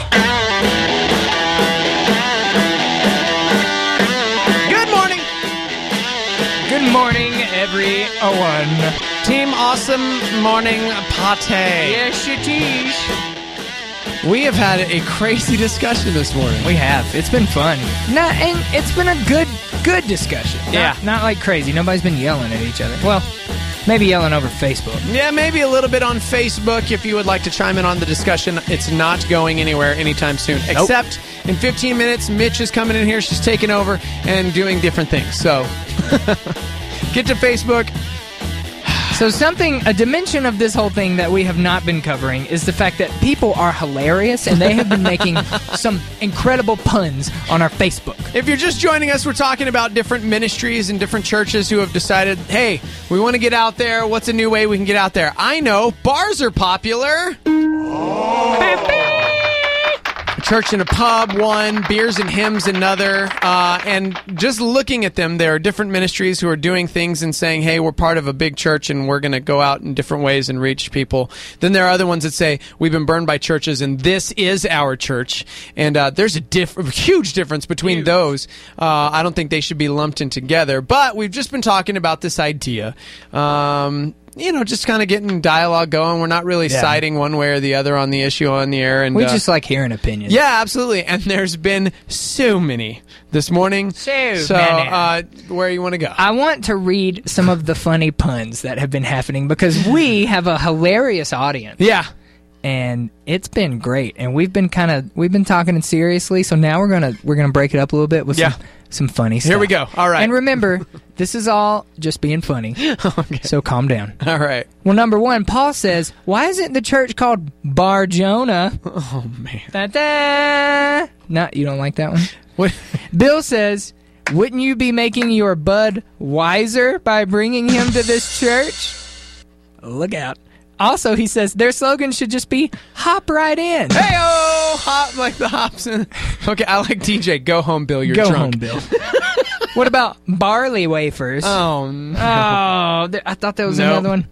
Good morning. Good morning, everyone. Team Awesome Morning Party. Yes, it is. We have had a crazy discussion this morning. We have. It's been fun. And it's been a good discussion. Not like crazy. Nobody's been yelling at each other. Well, maybe yelling over Facebook. Yeah, maybe a little bit on Facebook if you would like to chime in on the discussion. It's not going anywhere anytime soon. Nope. Except in 15 minutes, Mitch is coming in here. She's taking over and doing different things. So get to Facebook. So a dimension of this whole thing that we have not been covering is the fact that people are hilarious and they have been making some incredible puns on our Facebook. If you're just joining us, we're talking about different ministries and different churches who have decided, hey, we want to get out there. What's a new way we can get out there? I know, bars are popular. Church and a pub, one. Beers and hymns, another. And just looking at them, there are different ministries who are doing things and saying, hey, we're part of a big church and we're going to go out in different ways and reach people. Then there are other ones that say, we've been burned by churches and this is our church. And there's a huge difference between those. I don't think they should be lumped in together. But we've just been talking about this idea. Just kind of getting dialogue going. We're not really siding one way or the other on the issue on the air. And we just like hearing opinions. Yeah, absolutely. And there's been so many this morning. So many. Where you want to go? I want to read some of the funny puns that have been happening because we have a hilarious audience. Yeah. And it's been great. And we've been talking it seriously. So now we're gonna break it up a little bit with some funny stuff. Here we go. All right. And remember, this is all just being funny. Okay. So calm down. All right. Well, number one, Paul says, why isn't the church called Bar Jonah? Oh, man. Da-da! No, you don't like that one? What? Bill says, wouldn't you be making your bud wiser by bringing him to this church? Look out. Also, he says their slogan should just be "Hop right in." Hey-oh! Hop like the hops in. Okay, I like DJ. Go home, Bill. You're drunk. Go home, Bill. What about barley wafers? Oh, no. Oh, I thought that was another one.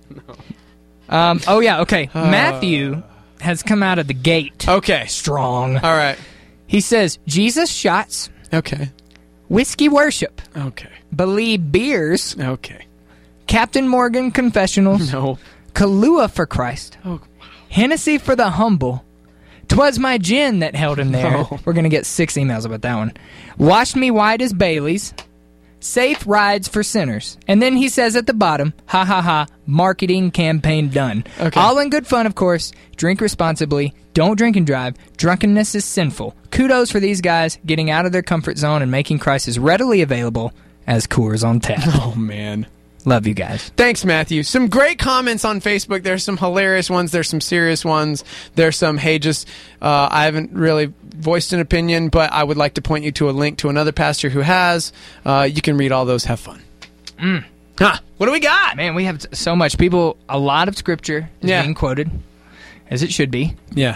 No. Oh, yeah, okay. Matthew has come out of the gate. Okay. Strong. All right. He says, Jesus shots. Okay. Whiskey worship. Okay. Believe beers. Okay. Captain Morgan confessionals. No. Kahlua for Christ. Oh, wow. Hennessy for the humble. 'Twas my gin that held him there. No. We're going to get 6 emails about that one. Washed me white as Bailey's. Safe rides for sinners. And then he says at the bottom, ha ha ha, marketing campaign done. Okay. All in good fun, of course. Drink responsibly. Don't drink and drive. Drunkenness is sinful. Kudos for these guys getting out of their comfort zone and making Christ as readily available as Coors on tap. Oh, man. Love you guys. Thanks, Matthew. Some great comments on Facebook. There's some hilarious ones. There's some serious ones. There's some, hey, I haven't really voiced an opinion, but I would like to point you to a link to another pastor who has. You can read all those. Have fun. What do we got? Man, we have so much. A lot of scripture is being quoted, as it should be. Yeah.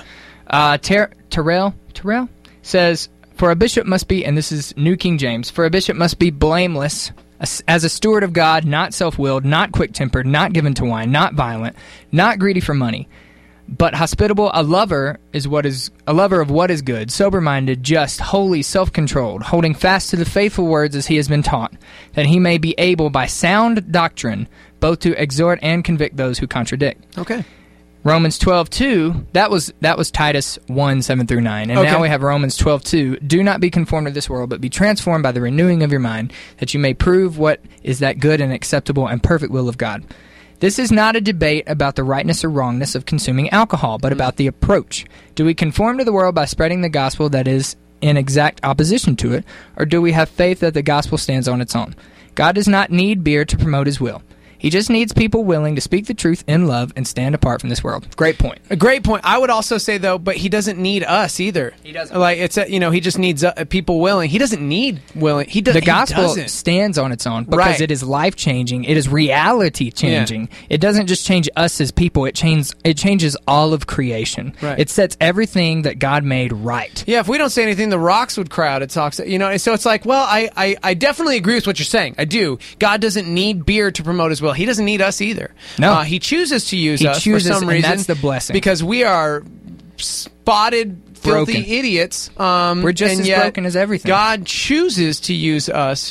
Terrell says, for a bishop must be, and this is New King James, for a bishop must be blameless, as a steward of God, not self-willed, not quick-tempered, not given to wine, not violent, not greedy for money, But hospitable, a lover of what is good, sober-minded, just, holy, self-controlled, holding fast to the faithful words as he has been taught, that he may be able by sound doctrine both to exhort and convict those who contradict. Okay. Romans 12:2, that was Titus 1:7-9, and now we have Romans 12:2. Do not be conformed to this world, but be transformed by the renewing of your mind, that you may prove what is that good and acceptable and perfect will of God. This is not a debate about the rightness or wrongness of consuming alcohol, but about the approach. Do we conform to the world by spreading the gospel that is in exact opposition to it, or do we have faith that the gospel stands on its own? God does not need beer to promote his will. He just needs people willing to speak the truth in love and stand apart from this world. Great point. A great point. I would also say, though, but he doesn't need us either. He doesn't. Like, it's he just needs people willing. He doesn't need willing. The gospel stands on its own because it is life-changing. It is reality-changing. Yeah. It doesn't just change us as people. It changes all of creation. Right. It sets everything that God made right. Yeah, if we don't say anything, the rocks would cry out. It talks, so it's like, well, I definitely agree with what you're saying. I do. God doesn't need beer to promote his will. He doesn't need us either. No. He chooses to use us for some reason. And that's the blessing. Because we are spotted, filthy idiots. We're just as broken as everything. God chooses to use us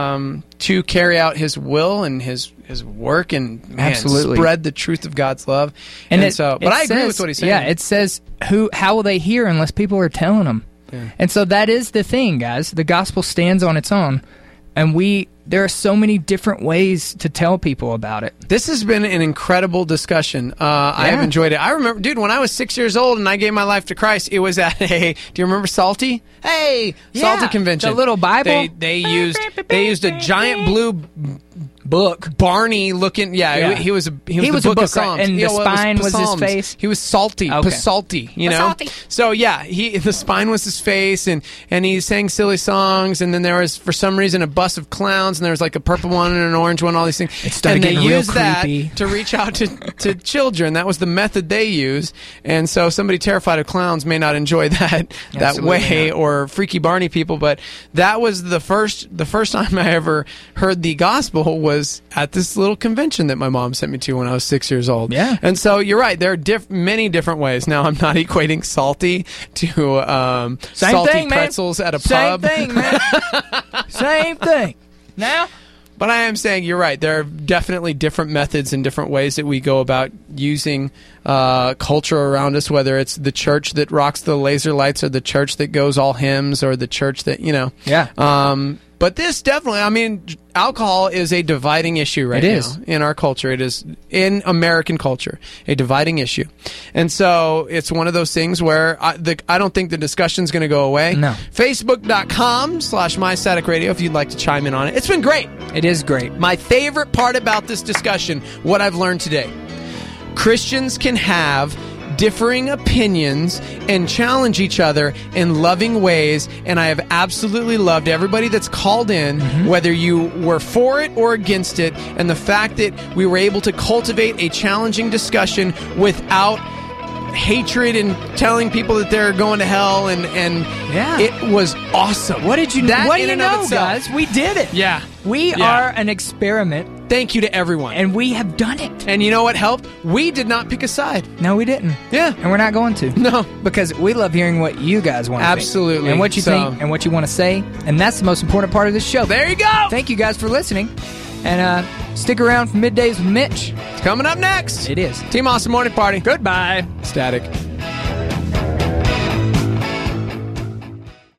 to carry out his will and his work and spread the truth of God's love. But I agree with what he's saying. Yeah, it says, how will they hear unless people are telling them? Yeah. And so that is the thing, guys. The gospel stands on its own. And there are so many different ways to tell people about it. This has been an incredible discussion. I have enjoyed it. I remember, dude, when I was 6 years old and I gave my life to Christ, it was at do you remember Salty? Salty convention. The little Bible. They used a giant blue book, Barney looking. Yeah. He was the book a book, of Psalms. Right? And the spine was his face. He was salty, Pasalty, you know. Pasalty. So yeah, the spine was his face, and he sang silly songs, and then there was for some reason a bus of clowns, and there was like a purple one and an orange one, all these things. It started and they getting real used creepy. that to reach out to children. That was the method they used, and so somebody terrified of clowns may not enjoy that way, or freaky Barney people. But that was the first time I ever heard the gospel was at this little convention that my mom sent me to when I was 6 years old. Yeah. And so you're right. There are many different ways. Now, I'm not equating salty to salty pretzels at a pub. Same thing, man. Same thing. Now? But I am saying you're right. There are definitely different methods and different ways that we go about using culture around us, whether it's the church that rocks the laser lights or the church that goes all hymns or the church that, Yeah. But this definitely, alcohol is a dividing issue right now in our culture. It is, in American culture, a dividing issue. And so it's one of those things where I don't think the discussion's going to go away. No. Facebook.com/MyStaticRadio if you'd like to chime in on it. It's been great. It is great. My favorite part about this discussion, what I've learned today. Christians can have differing opinions and challenge each other in loving ways, and I have absolutely loved everybody that's called in, whether you were for it or against it, and the fact that we were able to cultivate a challenging discussion without hatred and telling people that they're going to hell, and it was awesome. What did you know, guys? We did it. Yeah. We are an experiment. Thank you to everyone. And we have done it. And you know what helped? We did not pick a side. No, we didn't. Yeah. And we're not going to. No. Because we love hearing what you guys want to think. Absolutely. And what you think and what you want to say. And that's the most important part of this show. There you go. Thank you guys for listening. And stick around for Middays with Mitch. It's coming up next. It is. Team Awesome Morning Party. Goodbye. Static.